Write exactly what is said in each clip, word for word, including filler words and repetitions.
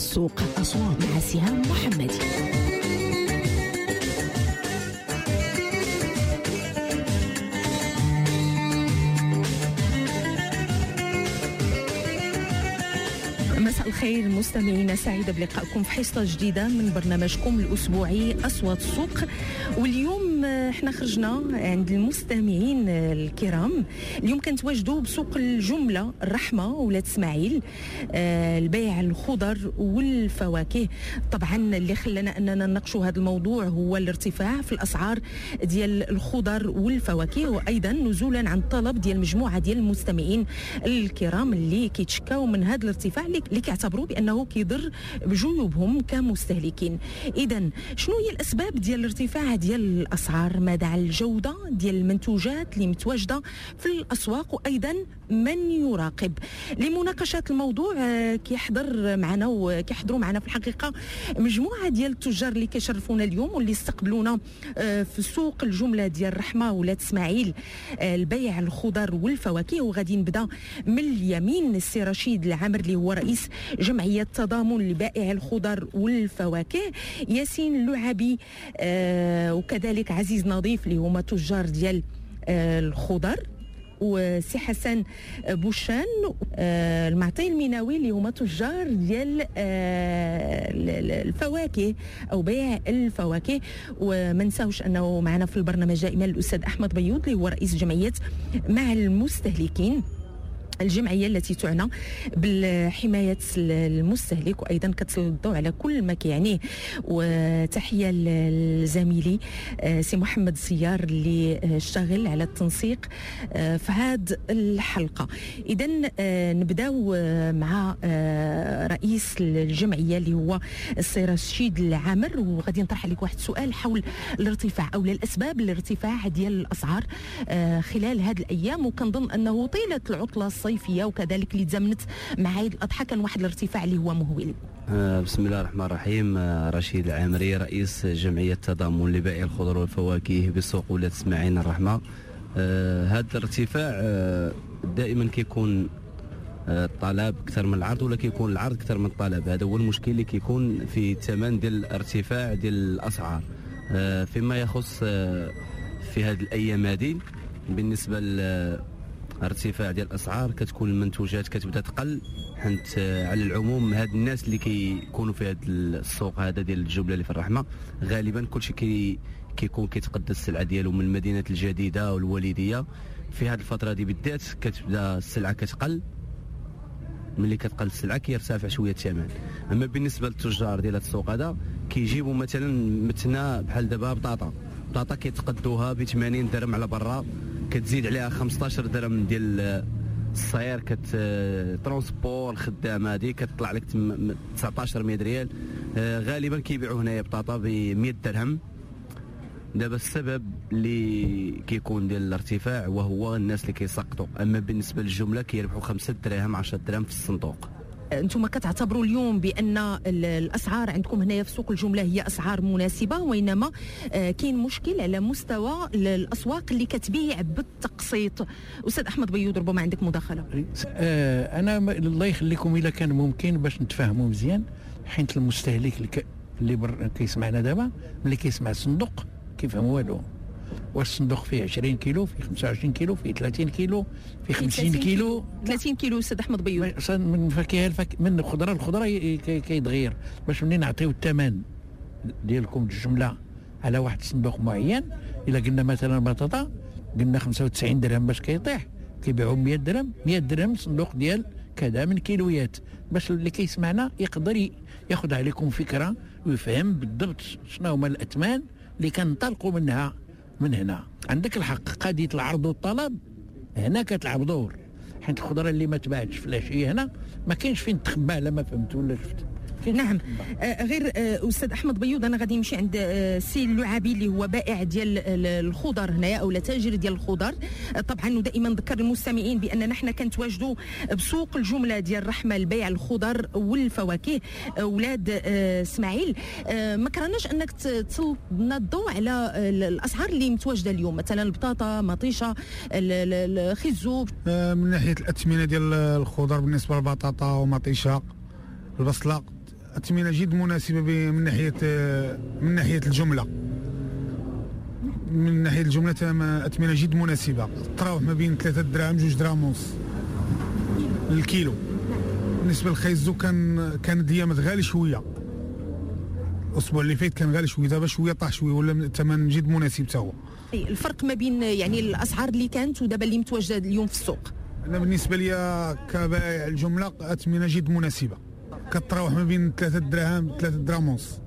السوق مع سهام محمدي. مساء الخير مستمعينا، سعيدة بلقائكم في حصة جديدة من برنامجكم الأسبوعي أصوات السوق. واليوم احنا خرجنا عند المستمعين الكرام. اليوم كنتواجدوا بسوق الجملة الرحمة ولاد اسماعيل، آه البيع الخضر والفواكه. طبعا اللي خلانا أننا نناقشوا هذا الموضوع هو الارتفاع في الأسعار ديال الخضر والفواكه، وأيضا نزولا عن طلب ديال مجموعة ديال المستمعين الكرام اللي كيتشكاو من هذا الارتفاع اللي كيعتبروا بانه كيضر بجيوبهم كمستهلكين. اذا شنو هي الاسباب ديال الارتفاع ديال الاسعار؟ ماذا عن الجوده ديال المنتوجات اللي متواجده في الاسواق، وايضا من يراقب؟ لمناقشه الموضوع كيحضر معنا وكيحضروا معنا في الحقيقه مجموعه ديال التجار اللي كيشرفونا اليوم واللي استقبلونا في سوق الجمله ديال الرحمه ولاد اسماعيل، البيع الخضر والفواكه. وغادي نبدا من اليمين، السي رشيد العامر اللي هو رئيس جمعية تضامن لبائع الخضر والفواكه، ياسين اللعبي آه وكذلك عزيز نظيف اللي هما تجار ديال آه الخضر، وسي حسن بوشان آه المعطي الميناوي اللي هما تجار ديال آه الفواكه او بيع الفواكه. وما نساوش انه معنا في البرنامج دائما الاستاذ احمد بيوض اللي هو رئيس جمعية مع المستهلكين، الجمعية التي تعنى بالحماية المستهلك وأيضا كتسلط الضوء على كل ما كيعنيه. وتحية لزميلي سي محمد سيار اللي اشتغل على التنسيق في هذه الحلقة. إذا نبداو مع رئيس الجمعية اللي هو السي رشيد العامر، وغادي نطرح عليك واحد السؤال حول الارتفاع أو الأسباب الارتفاع ديال الأسعار خلال هذه الأيام. وكنظن أنه طيلة العطلة الصيفيه وكذلك اللي تزامنت مع عيد الاضحى كان واحد الارتفاع اللي هو مهول. آه بسم الله الرحمن الرحيم. آه رشيد العامري رئيس جمعيه تضامن لبائع الخضر والفواكه بسوق ولاد اسماعيل الرحمه. آه هذا الارتفاع آه دائما كيكون آه الطلب اكثر من العرض، ولا كيكون العرض اكثر من الطلب. هذا هو المشكل اللي كيكون في الثمن ديال الارتفاع ديال الاسعار. آه فيما يخص آه في هذه الايام هذه بالنسبه ل ارتفاع ديال الاسعار، كتكون المنتوجات كتبدا تقل، حيت على العموم هاد الناس اللي كيكونوا في هذا السوق هذا ديال الجمله اللي في الرحمه غالبا كلشي كي كيكون كيتقدى السلعه ديالو من المدينه الجديده والوالديه. في هذه الفتره دي بالذات كتبدا السلعه كتقل، ملي كتقل السلعه كيرتفع شويه الثمن. اما بالنسبه للتجار ديال هذا السوق هذا كيجيبوا مثلا متنا بحال دابا بطاطا بطاطا كيتقدوها ب ثمانين درهم على برا، كتزيد عليها خمسطاش درهم ديال الصير كت ترونسبور الخدامه هذه كتطلع لك تسعطاش مية ريال. آه غالبا كيبيعوا هنايا بطاطا ب مية درهم. دابا السبب اللي كيكون ديال الارتفاع وهو الناس اللي كيسقطوا. اما بالنسبه للجمله كيربحوا خمسة دراهم عشرة دراهم في الصندوق. انتم كتعتبروا اليوم بان الاسعار عندكم هنايا في سوق الجمله هي اسعار مناسبه، وانما كاين مشكل على مستوى الاسواق اللي كتبيع بالتقسيط؟ استاذ احمد بيوض ربما عندك مداخله. آه انا الله يخليكم الا كان ممكن باش نتفاهموا مزيان، حيت المستهلك اللي, ك... اللي بر... كيسمعنا دابا ملي كيسمع الصندوق كيفهم والو. واش الصندوق فيه عشرين كيلو، فيه خمسة وعشرين كيلو، فيه ثلاثين كيلو، فيه خمسين كيلو؟ ثلاثين كيلو استاذ احمد بيوض. من فاكهه الفك... من الخضره الخضره كيتغير. باش منين نعطيو الثمن ديالكم الجمله على واحد الصندوق معين، الا قلنا مثلا بطاطا قلنا خمسة وتسعين درهم باش كيطيح، كيبيعوا مية درهم، مية درهم صندوق ديال كذا من كيلويات، باش اللي كيسمعنا يقدر ياخذ عليكم فكره ويفهم بالضبط شنو هما الاثمان اللي كنطلقوا منها. من هنا عندك الحق، قضيه العرض والطلب هنا كتلعب دور، حيت الخضره اللي ما تباعتش في العشيه هنا ما كاينش فين تخبى. لا ما فهمت ولا شفت. نعم. آه غير آه استاذ احمد بيوض، انا غادي نمشي عند آه سي اللعابي اللي هو بائع ديال الخضر هنايا او تاجر ديال الخضر. آه طبعا ودائما نذكر المستمعين بان نحن كنتواجدوا بسوق الجمله ديال الرحمه لبيع الخضر والفواكه اولاد آه اسماعيل. آه ما كرهناش انك تسلط لنا الضوء على آه الاسعار اللي متواجده اليوم، مثلا البطاطا، مطيشه، الخيزو. آه من ناحيه الاثمنه ديال الخضر بالنسبه للبطاطا ومطيشه البصله اثمنه جد مناسبه من ناحيه من ناحيه الجمله من ناحيه الجمله اثمنه جد مناسبه، تراوح ما بين ثلاثة دراهم جوج دراهم ونص الكيلو. بالنسبه للخيزو كان كان ديامات غالي شويه، الاسبوع اللي فات كان غالي شويه، دابا شويه طاح شويه ولا الثمن جد مناسب حتى هو. الفرق ما بين يعني الاسعار اللي كانت ودابا اللي متواجده اليوم في السوق؟ انا بالنسبه لي كبائع الجمله اثمنه جد مناسبه، كتراوح ما بين ثلاثة دراهم ثلاثة دراهم ونص.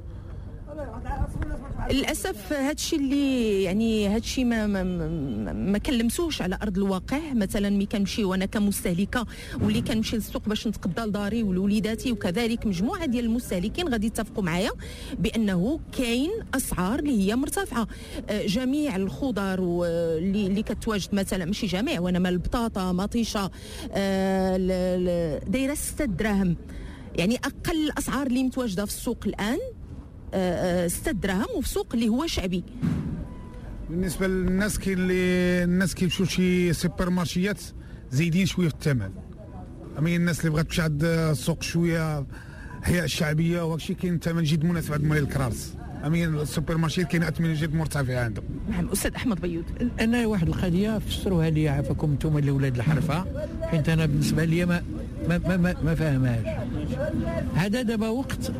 للاسف هذا الشيء اللي يعني هذا الشيء ما ما, ما, ما كنلمسوش على ارض الواقع. مثلا ملي كنمشيو انا كمستهلكه واللي كنمشي للسوق باش نتقضى لداري ولوليداتي وكذلك مجموعه ديال المستهلكين غادي يتفقوا معايا بانه كاين اسعار اللي هي مرتفعه. جميع الخضر اللي اللي كتواجد مثلا ماشي جميع وانما البطاطا مطيشه دايره ستة دراهم، يعني اقل الاسعار اللي متواجده في السوق الان ستة دراهم وفي سوق اللي هو شعبي. بالنسبه للناس كاين اللي الناس كيمشيو شي سوبر مارشيات زايدين شويه في الثمن، اما الناس اللي بغات تمشي عند السوق شويه هي الشعبيه وهادشي كاين الثمن جد مناسب عند مول الكرارس، اما السوبر مارشيات كاين اثمنه جد مرتفعه عندهم. نعم استاذ احمد بيوض، انا واحد القضيه فسروها لي عافاكم انتم اللي ولاد الحرفه، حيت انا بالنسبه لي ما ما ما, ما, ما فاهمهاش. هذا دابا وقت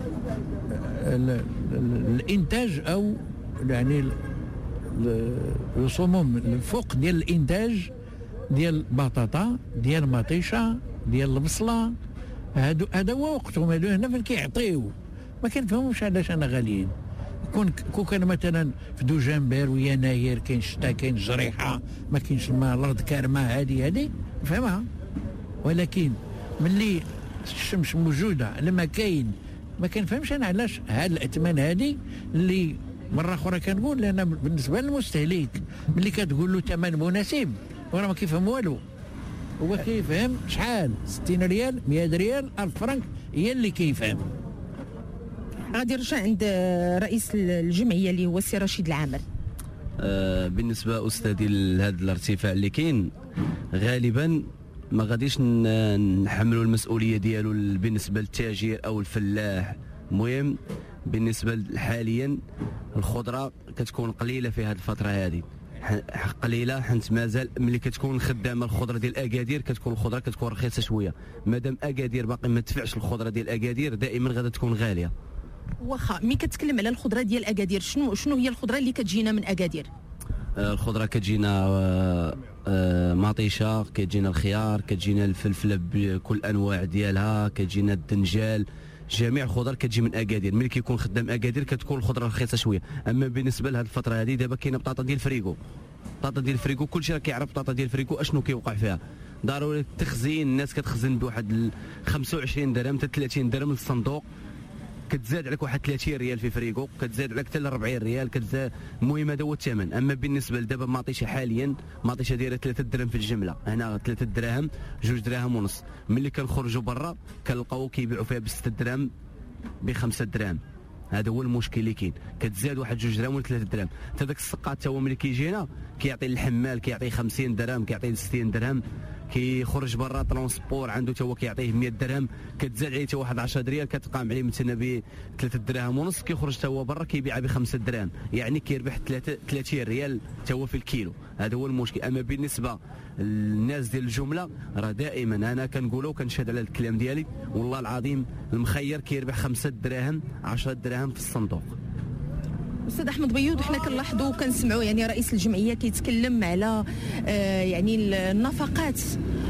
الانتاج او يعني الصموم الفوق ديال الانتاج ديال البطاطا ديال المطيشه ديال البصله، هادو هذا هو وقتهم. هادو هنا فين كيعطيو ما كنفهموش علاش انا غاليين. كون كون كان مثلا في دجنبر ويناير كاين الشتا كاين الجريحه ما كاينش الماء الارض كارمه هذه هذه نفهمها، ولكن ملي الشمس موجوده لما كاين ما كنفهمش انا علاش هاد الاثمان هذه اللي مره اخرى كنقول. لان بالنسبه للمستهلك ملي كتقول له ثمن مناسب وراه ما كيفهم والو، هو كيفهم شحال ستين ريال مئة ريال ألف فرنك هي اللي كيفهم. غادي نرجع عند رئيس الجمعيه اللي هو السي رشيد العامر. آه بالنسبه استاذي لهذا الارتفاع اللي كاين غالبا ما غاديش نحملوا المسؤوليه ديالو بالنسبه للتاجر او الفلاح. المهم بالنسبه حاليا الخضره كتكون قليله في هذه الفتره هذه، قليله حيت مازال ملي كتكون خدامه الخضره ديال اكادير كتكون الخضره كتكون رخيصه شويه. مادام اكادير باقي ما تدفعش الخضره ديال اكادير دائما غادا تكون غاليه. واخا ملي كتكلم على الخضره ديال اكادير شنو شنو هي الخضره اللي كتجينا من اكادير؟ آه الخضره كتجينا آه آه مطيشه، كتجينا الخيار، كتجينا الفلفله بكل انواع ديالها، كتجينا الدنجال، جميع الخضر كتجي من اكادير. ملي كيكون خدام اكادير كتكون الخضره رخيصه شويه. اما بالنسبه لهذه الفتره هذه دابا كاينه بطاطا ديال الفريكو، بطاطا ديال الفريكو كلشي راه كيعرف بطاطا ديال الفريكو اشنو كيوقع فيها. ضروري التخزين، الناس كتخزن بواحد خمسة وعشرين درهم حتى ثلاثين درهم للصندوق، كتزاد عليك واحد ثلاثين ريال في فريكو، كتزاد عليك حتى ل أربعين ريال كتزاد. المهم هذا هو الثمن. اما بالنسبه لدابا مطيشه حاليا مطيشه دايره ثلاثة دراهم في الجمله، هنا ثلاثة دراهم جوج دراهم ونص. ملي كنخرجوا برا كنلقاو كيبيعوا فيها ب ستة دراهم بخمسة دراهم. هذا هو المشكل اللي كاين، كتزاد واحد جوج دراهم ولا ثلاثة دراهم. حتى داك السقاط حتى هو ملي كيجينا كيعطي الحمال كيعطيه خمسين درهم كيعطيه ستين درهم، كيخرج برا ترونسبور عنده حتى هو كيعطيه مئة درهم، كتزاد عليه حتى واحد عشرة ريال كتقام عليه مثلا ب ثلاثة دراهم ونص، كيخرج حتى هو برا كيبيعها ب خمسة دراهم، يعني كيربح ثلاثين ريال حتى هو في الكيلو. هذا هو المشكل. اما بالنسبه للناس ديال الجمله راه دائما انا كنقولوا وكنشهد على الكلام ديالي والله العظيم المخير كيربح خمسة دراهم عشرة دراهم في الصندوق. استاذ احمد بيوض، حنا كنلاحظوا وكنسمعوا يعني رئيس الجمعيه كيتكلم على آه يعني النفقات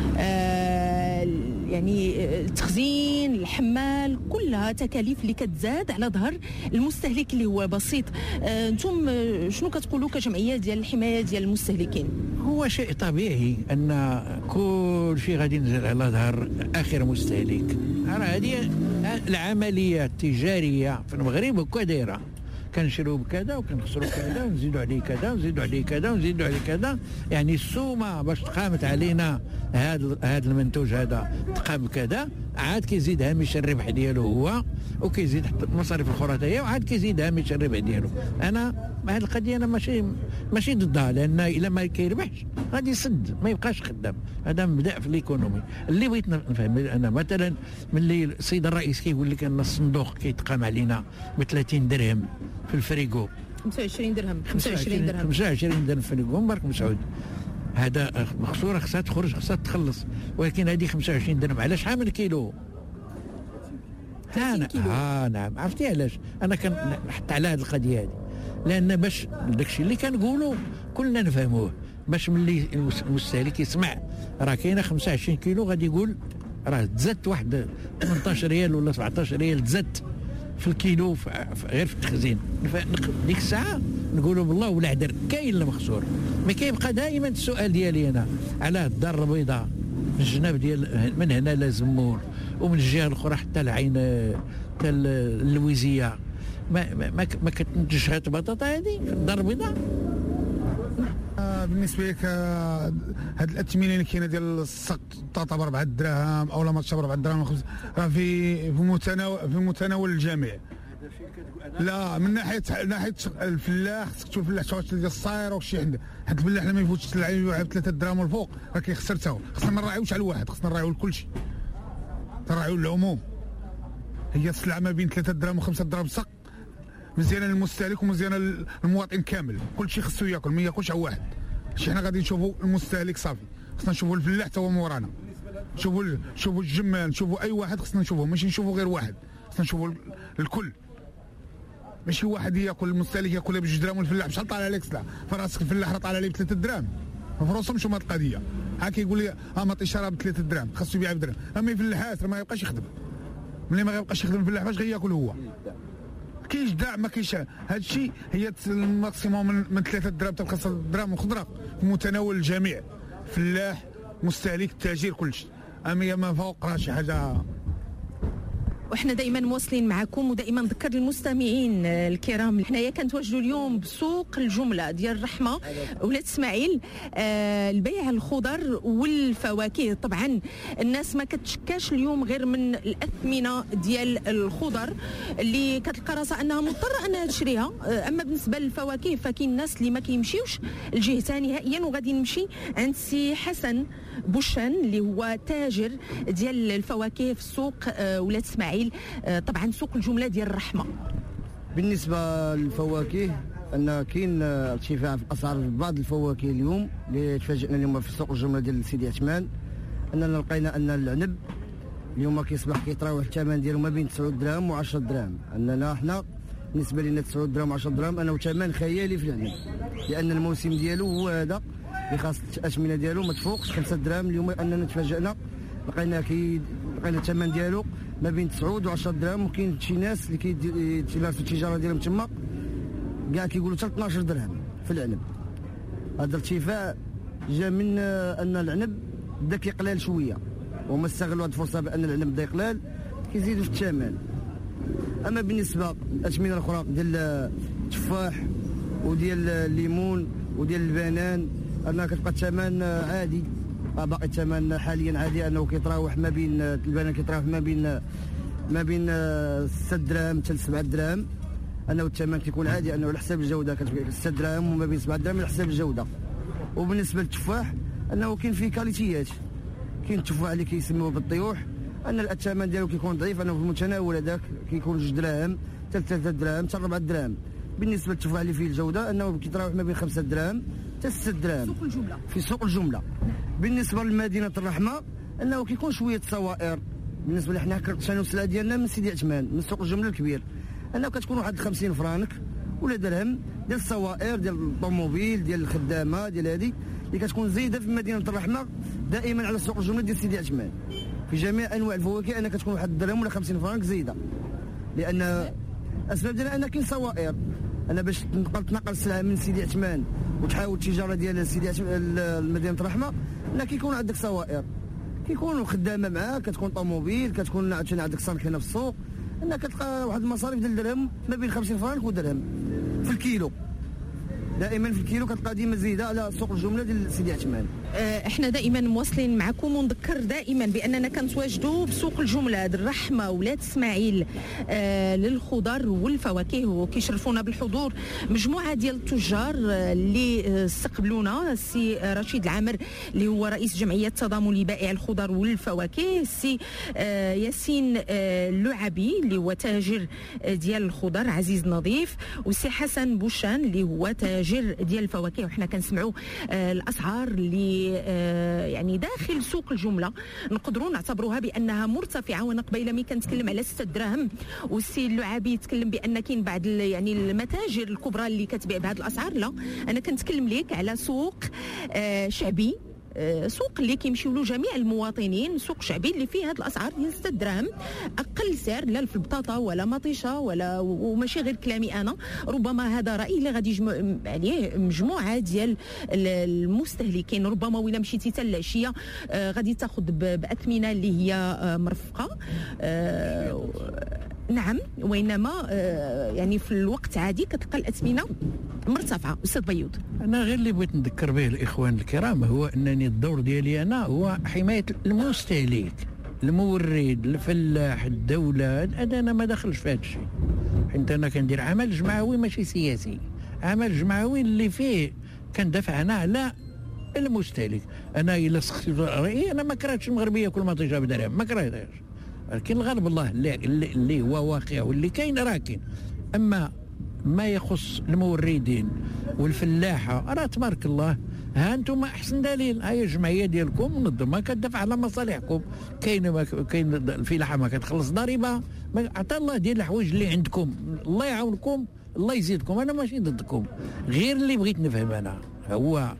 آه يعني التخزين الحمال كلها تكاليف اللي كتزاد على ظهر المستهلك اللي هو بسيط. آه انتم شنو كتقولوا كجمعيه ديال الحمايه ديال المستهلكين؟ هو شيء طبيعي ان كل شيء غادي ينزل على ظهر اخر مستهلك. راه هذه العمليه التجاريه في المغرب هكا دايره، كنشريو بكذا وكنخسروا كذا ونزيدوا عليه كذا ونزيدوا عليه كذا ونزيدوا عليه كذا. يعني السومه باش تقامت علينا هذا هذا المنتوج هذا تقام كذا، عاد كيزيد هامش الربح ديالو هو، وكيزيد المصاريف الاخرى هي، وعاد كيزيد هامش الربح ديالو. انا هذه القضيه انا ماشي ماشي ضدها، لان الا ما كيربحش غادي يسد ما يبقاش خدام. هذا مبدا في الايكونومي اللي بغيت نفهم انا. مثلا ملي السيد الرئيس كيقول لك ان الصندوق كيتقام علينا ب ثلاثين درهم في الفريغو، خمسة وعشرين درهم خمسة وعشرين درهم خمسة وعشرين درهم في الفريغو، مبارك مسعود. هذا مخسوره خصها تخرج، خصها تخلص، ولكن هذه خمسة وعشرين درهم على شحال من كيلو؟ ثلاثين كيلو. اه نعم. عرفتي علاش انا كنحط على هذه القضيه هذه؟ لان باش داكشي اللي كنقولوا كلنا نفهموه، باش ملي المستهلك يسمع راه كاينه خمسة وعشرين كيلو غادي يقول راه تزادت واحد ثمنطاش ريال ولا سبعطاش ريال تزادت في الكيلو غير في التخزين. ديك الساعه نقولوا بالله ولا عذر كاين اللي مخسور. ما كيبقى دائما السؤال ديالي انا على الدار البيضاء من الجناب ديال من هنا لزمور، ومن الجهه الاخرى حتى العين حتى اللويزيه، ما ما ما كتنتجش هاد البطاطا هذه في الدار البيضاء. بالنسبه لك هاد الاثمنه اللي كاينه ديال السق البطاطا ب أربعة دراهم او لا ماتشا ب أربعة دراهم وخمسة، راه في في متناول في متناول الجميع. لا من ناحيه ناحيه الفلاح خصك تشوف الفلاح شواش ديال الصاير وشي عنده، حيت الفلاح لما يفوتش يبيع ب ثلاثة دراهم والفوق راه كيخسر حتى هو. خصنا ما نراعيوش على الواحد، خصنا نراعيو لكلشي، نراعيو للعموم. هي السلعه ما بين ثلاثة دراهم وخمسة دراهم سق مزيانه للمستهلك ومزيانه للمواطن كامل، كلشي خصو ياكل، ما ياكلش على واحد. شي حنا غادي نشوفوا المستهلك صافي، خصنا نشوفوا الفلاح حتى هو مورانا، نشوفوا نشوفوا الجمال، نشوفوا اي واحد، خصنا نشوفوه ماشي نشوفوا غير واحد، خصنا نشوفوا الكل. ماشي واحد ياكل، المستهلك ياكل بجوج دراهم والفلاح بشحال طالع عليك سلعه، فراسك الفلاح راه طالع عليه بثلاثة دراهم، ما فراسهمش هما القضيه. ها كيقول لي ها ما عطيش راه بثلاثة دراهم، خاصو يبيع بدرهم، اما يفلحات راه ما يبقاش يخدم. ملي ما يبقاش يخدم الفلاح فاش غياكل هو؟ كيجدع ما كاينش. هذا الشيء هي الماكسيموم من, من ثلاثة دراهم حتى خمسة دراهم وخضره في متناول الجميع، فلاح مستهلك التاجير كلشي، اما ما فوق راه شي حاجه. وحنا دائما مواصلين معكم، ودائما نذكر المستمعين الكرام حنايا كنتواجدوا اليوم بسوق الجمله ديال الرحمه ولاد اسماعيل، آه البيع الخضر والفواكه. طبعا الناس ما كتشكاش اليوم غير من الاثمنه ديال الخضر اللي كتلقى راسها انها مضطره انها تشريها، آه اما بالنسبه للفواكه فكاين الناس اللي ما كيمشيوش لجهتها نهائيا. وغادي نمشي عند سي حسن بوشان اللي هو تاجر ديال الفواكه في سوق آه ولاد اسماعيل، طبعا سوق الجمله ديال الرحمه. بالنسبه للفواكه ان كاين ارتفاع في الاسعار في بعض الفواكه اليوم اللي تفاجئنا اليوم في سوق الجمله ديال سيدي عثمان، اننا لقينا ان العنب اليوم كيصبح كيتراوح الثمن ديالو ما بين تسعة دراهم و عشرة دراهم. اننا حنا بالنسبه لنا تسعة دراهم و عشرة دراهم انه ثمن خيالي في العنب، لان الموسم ديالو هو هذا اللي خاص الاثمنه ديالو ما تفوقش خمسة دراهم. اليوم اننا تفاجئنا لقينا كي لقينا الثمن ديالو ما بين تسعة و عشرة دراهم، وكاين شي ناس اللي كيمارسوا التجاره ديالهم تما كاع كيقولوا حتى اثناش درهم في العنب. هذا الارتفاع جا من ان العنب بدا كيقلال شويه، وما استغلوا هذه الفرصه بان العنب بدا يقلال كيزيدوا في الثمن. اما بالنسبه للاثمنه الاخرى ديال التفاح وديال الليمون وديال البنان انها كتبقى الثمن عادي، باقي الثمن حاليا عادي، انه كيتراوح ما بين البنان كيتراوح ما بين ما بين ستة دراهم حتى سبعة دراهم، انه الثمن كيكون عادي، انه على حساب الجوده كتبقى ستة دراهم وما بين سبعة دراهم على حساب الجوده. وبالنسبه للتفاح انه كاين فيه كاليتيات، كاين التفاح اللي كيسموه بالطيوح ان الثمن ديالو كيكون ضعيف، انه في المتناول هذاك كيكون جوج دراهم حتى ثلاثة دراهم حتى أربعة دراهم. بالنسبه للتفاح اللي فيه الجوده انه كيتراوح ما بين خمسة دراهم حتى ستة دراهم سوق الجمله في سوق الجمله. بالنسبه لمدينه الرحمه انه كيكون شويه صوائر، بالنسبه لحنا كنشريو السلعه ديالنا من سيدي عثمان من سوق الجمله الكبير، انه كتكون واحد خمسين فرانك ولا درهم ديال الصوائر ديال الطوموبيل ديال الخدامه ديال هذه اللي كتكون زايده في مدينه الرحمه دائما على سوق الجمله ديال سيدي عثمان في جميع انواع الفواكه، انها كتكون واحد الدرهم ولا خمسين فرانك زايده، لان الاسباب ديالها ان كاين صوائر. انا باش تنقل تنقل السلعه من سيدي عثمان وتحاول التجاره ديال سيدي عثمان مدينه الرحمه، لا كيكون عندك صوائر، كيكونوا خدامه معاك، كتكون طوموبيل، كتكون عاوتاني عندك صنك هنا في السوق، انك كتلقى واحد المصاريف ديال الدرهم ما بين خمسين فرانك ودرهم في الكيلو، دائما في الكيلو كتلقى ديما زايده على سوق الجمله ديال سيدي عثمان. احنا دائما مواصلين معكم، ونذكر دائما باننا كنتواجدوا بسوق الجمله الرحمه ولاد اسماعيل آه للخضر والفواكه، وكيشرفونا بالحضور مجموعه ديال التجار اللي استقبلونا. السي رشيد العامر اللي هو رئيس جمعيه تضامن لبائع الخضر والفواكه، السي آه ياسين آه اللعبي اللي هو تاجر ديال الخضر عزيز نظيف، والسي حسن بوشان اللي هو تاجر ديال الفواكه. وحنا كنسمعوا آه الاسعار اللي يعني داخل سوق الجمله نقدروا نعتبروها بانها مرتفعه. وانا قبيله مي كنتكلم على ستة دراهم، والسي اللعابي يتكلم بان كاين بعض يعني المتاجر الكبرى اللي كتبيع بهذه الاسعار. لا، انا كنتكلم ليك على سوق آه شعبي، سوق اللي كيمشيو له جميع المواطنين، سوق شعبي اللي فيه هذه الاسعار ديال ستة دراهم اقل سعر، لا في البطاطا ولا مطيشه ولا، وماشي غير كلامي انا، ربما هذا راي اللي غادي يجمع عليه مجموعه ديال المستهلكين. ربما ولا مشيتي حتى العشيه غادي تاخذ باثمنه اللي هي مرفقه، نعم، وانما يعني في الوقت عادي كتلقى الاثمنه مرتفعه. استاذ بيوض، انا غير اللي بغيت نذكر به الاخوان الكرام هو انني الدور ديالي انا هو حمايه المستهلك، المورد، الفلاح، الدوله. انا ما داخلش في هذا الشيء، حيت انا كندير عمل جمعوي ماشي سياسي، عمل جمعوي اللي فيه كندافع انا على المستهلك. انا الا سقسيت رايي انا ما كرهتش المغربيه ياكل مطيشه بدرهم، ما كرهتهاش، ولكن الغالب الله اللي, اللي هو واقع واللي كاين راه كاين. اما ما يخص الموردين والفلاحه راه تبارك الله، ها انتم احسن دليل، هاي الجمعيه ديالكم منظمه كتدافع على مصالحكم. كاين كاين الفلاحه ما كتخلص ضريبه، عطا الله ديال الحوايج اللي عندكم، الله يعاونكم، الله يزيدكم. انا ماشي ضدكم، غير اللي بغيت نفهم انا هو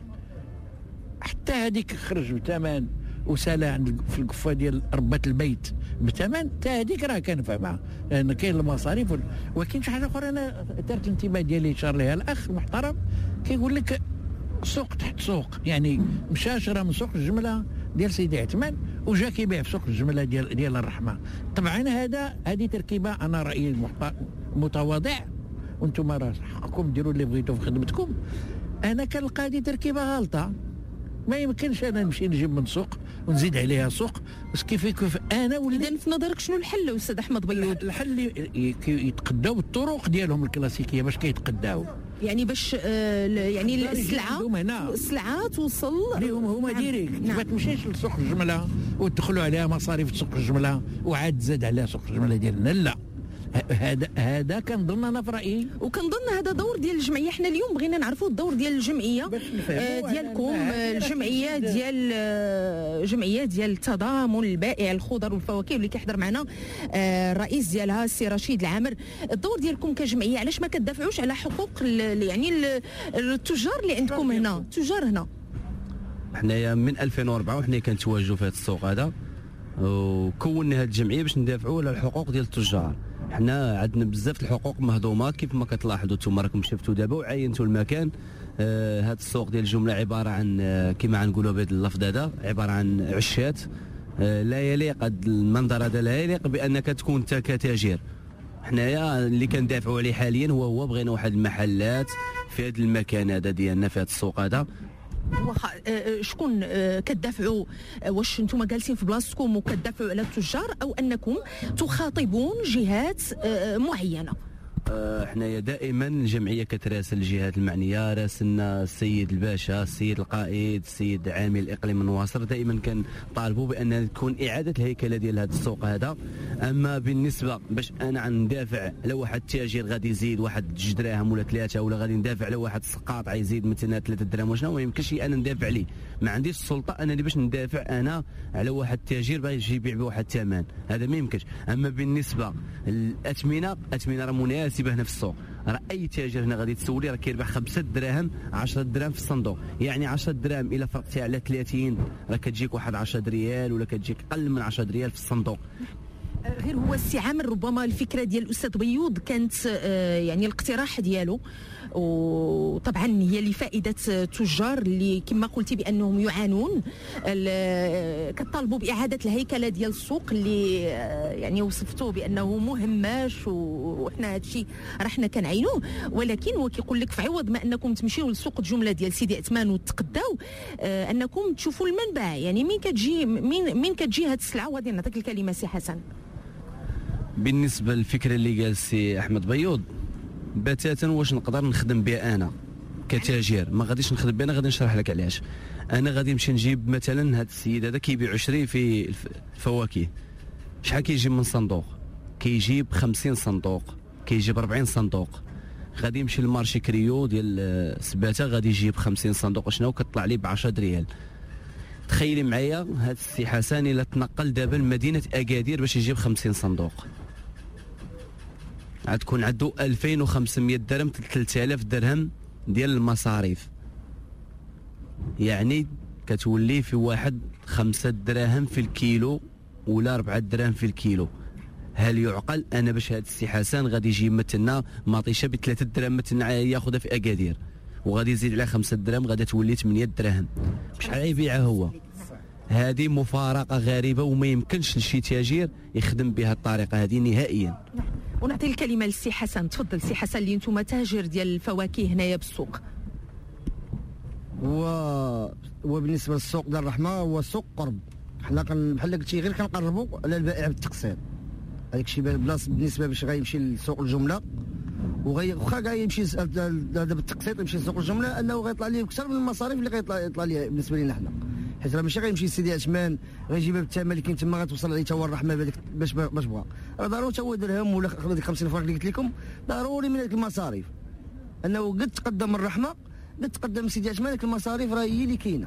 حتى هذيك خرج بثمن وسالا عند في القفه ديال ربة البيت بثمن، حتى هذيك راه كنفهمها لان كاين المصاريف. ولكن شي حاجه اخرى انا دارت الانتباه ديالي اشار لها الاخ المحترم، كيقول لك سوق تحت سوق، يعني مشى شرا من سوق الجمله ديال سيدي عثمان وجا كيبيع في سوق الجمله ديال ديال الرحمه. طبعا هذا هذه تركيبه انا رايي متواضع، وانتم راه حقكم ديروا اللي بغيتوا في خدمتكم. انا كنلقى هذه تركيبه غلطه، ما يمكنش انا نمشي نجيب من سوق ونزيد عليها سوق، بس كيف كيف انا وليت. اذا في نظرك شنو الحل استاذ احمد بيوض؟ الحل يتقداو بالطرق ديالهم الكلاسيكيه. باش كيتقداو يعني باش آه يعني السلعه السلعه توصل لهم هما ديريكت، ما تمشيش لسوق الجمله وتدخلوا عليها مصاريف سوق الجمله وعاد تزاد عليها سوق الجمله ديالنا. لا، هذا هذا كنظن انا في رايي، وكنظن هذا دور ديال الجمعيه. حنا اليوم بغينا نعرفوا الدور ديال الجمعيه آه ديالكم، الجمعيه ديال آه جمعيه ديال التضامن البائع الخضر والفواكه اللي كيحضر معنا آه الرئيس ديالها السي رشيد العامر. الدور ديالكم كجمعيه، علاش ما كتدافعوش على حقوق يعني التجار اللي عندكم هنا، التجار هنا؟ حنايا من ألفين وأربعة وحنا كنتواجدوا في هذا السوق هذا، وكونا هذه الجمعيه باش ندافعوا على الحقوق ديال التجار. حنا عندنا بزاف الحقوق مهضومه كيف ما كتلاحظوا انتم، راكم شفتوا دابا وعاينتوا المكان. آه هذا السوق ديال الجمله عباره عن آه كما غنقولوا بهذا اللفظ هذا، عباره عن عشات. آه لا يليق هذا المنظر هذا، لا يليق بانك تكون انت كتاجر. حنايا اللي كندافعوا عليه حاليا هو هو بغينا واحد المحلات في هذا المكان هذا ديالنا في هذا السوق هذا. واخا شكون كتدافعوا؟ واش نتوما جالسين في بلاصتكم وكتدافعوا على التجار، او انكم تخاطبون جهات معينه؟ حنايا دائما الجمعيه كتراسل الجهات المعنيه، راسلنا السيد الباشا، السيد القائد، السيد عامل الاقليم النواصر، دائما كنطالبوا بان تكون اعاده الهيكله ديال هذا السوق هذا. اما بالنسبه باش انا ندافع على واحد التاجر غادي يزيد واحد جوج دراهم ولا ثلاثه، ولا غادي ندافع على واحد السقاط غيزيد مثلا ثلاثه دراهم، وشنو ما يمكنش انا ندافع عليه. ما عنديش السلطه انا اللي باش ندافع انا على واحد التاجر باغي يجي يبيع بواحد الثمن، هذا ما يمكنش. اما بالنسبه للاثمنه، الاثمنه راه مناسبه هنا في السوق. راه اي تاجر هنا غادي تسولي راه كيربح خمسة دراهم عشرة دراهم في الصندوق، يعني عشرة دراهم الا فرقتي على ثلاثين راه كتجيك واحد عشرة ريال، ولا كتجيك اقل من عشرة ريال في الصندوق. غير هو السي عامر، ربما الفكره ديال الاستاذ بيوض كانت آه يعني الاقتراح ديالو وطبعا هي لفائده التجار اللي كما قلتي بانهم يعانون. كطالبوا باعاده الهيكله ديال السوق اللي يعني وصفتوه بانه مهمش، وحنا هذا الشيء راه حنا كنعينوه، ولكن هو كيقول لك في عوض ما انكم تمشيو لسوق الجمله ديال سيدي عثمان وتقداو، انكم تشوفوا المنبع. يعني مين كتجي مين مين كتجي هذه السلعه؟ وغادي نعطيك الكلمه سي حسن. بالنسبه للفكره اللي قال سي احمد بيوض، بتاتا واش نقدر نخدم بها انا كتاجر؟ ما غاديش نخدم بها. انا غادي نشرح لك علاش. انا غادي نمشي نجيب مثلا هذا السيد هذا كيبيع عشري في الفواكه، شحال كيجيب من صندوق؟ كيجيب خمسين صندوق، كيجيب أربعين صندوق. غادي يمشي للمارشي كريو ديال سباته غادي يجيب خمسين صندوق، شنو كطلع ليه ب عشرة ريال. تخيلي معايا هذا السي حسن الا تنقل دابا لمدينه اكادير باش يجيب خمسين صندوق، عاد تكون عنده ألفين وخمسمية درهم ثلاثة آلاف درهم ديال المصاريف. يعني كتولي في واحد خمسة دراهم في الكيلو ولا أربعة دراهم في الكيلو. هل يعقل انا باش هذا السي حسن غادي يجي مثلنا مطيشه ب ثلاثة دراهم مثلنا ياخذها في اكادير، وغادي يزيد على خمسة دراهم غادي تولي ثمانية دراهم، شحال يبيعها هو؟ هذه مفارقه غريبه وما يمكنش لشي تاجر يخدم بها الطريقه هذه نهائيا. ونعطي الكلمه للسي حسن. تفضل سي حسن، اللي انتم تاجر ديال الفواكه هنايا بالسوق. و وبالنسبه للسوق ديال الرحمه هو سوق قرب، حنا بحال قلتي غير كنقربوا على البائع بالتقسيط. هذاك الشيء بلاص بالنسبه باش غيمشي لسوق الجمله وغي واخا كاع يمشي دابا بالتقسيط يمشي لسوق الجمله، انه غيطلع ليه اكثر من المصاريف اللي غيطلع يطلع ليه بالنسبه لنا حنا، حيت راه ماشي غيمشي لسيدي عثمان غيجيبها بالثمن اللي كاين تما غتوصل عليه حتى هو الرحمه باش باش بغا. راه ضروري حتى هو درهم ولا ديك خمسين فرانك اللي قلت لكم، ضروري من هذيك المصاريف انه قد تقدم الرحمه قد تقدم سيدي عثمان. ديك المصاريف راه هي اللي كاينه،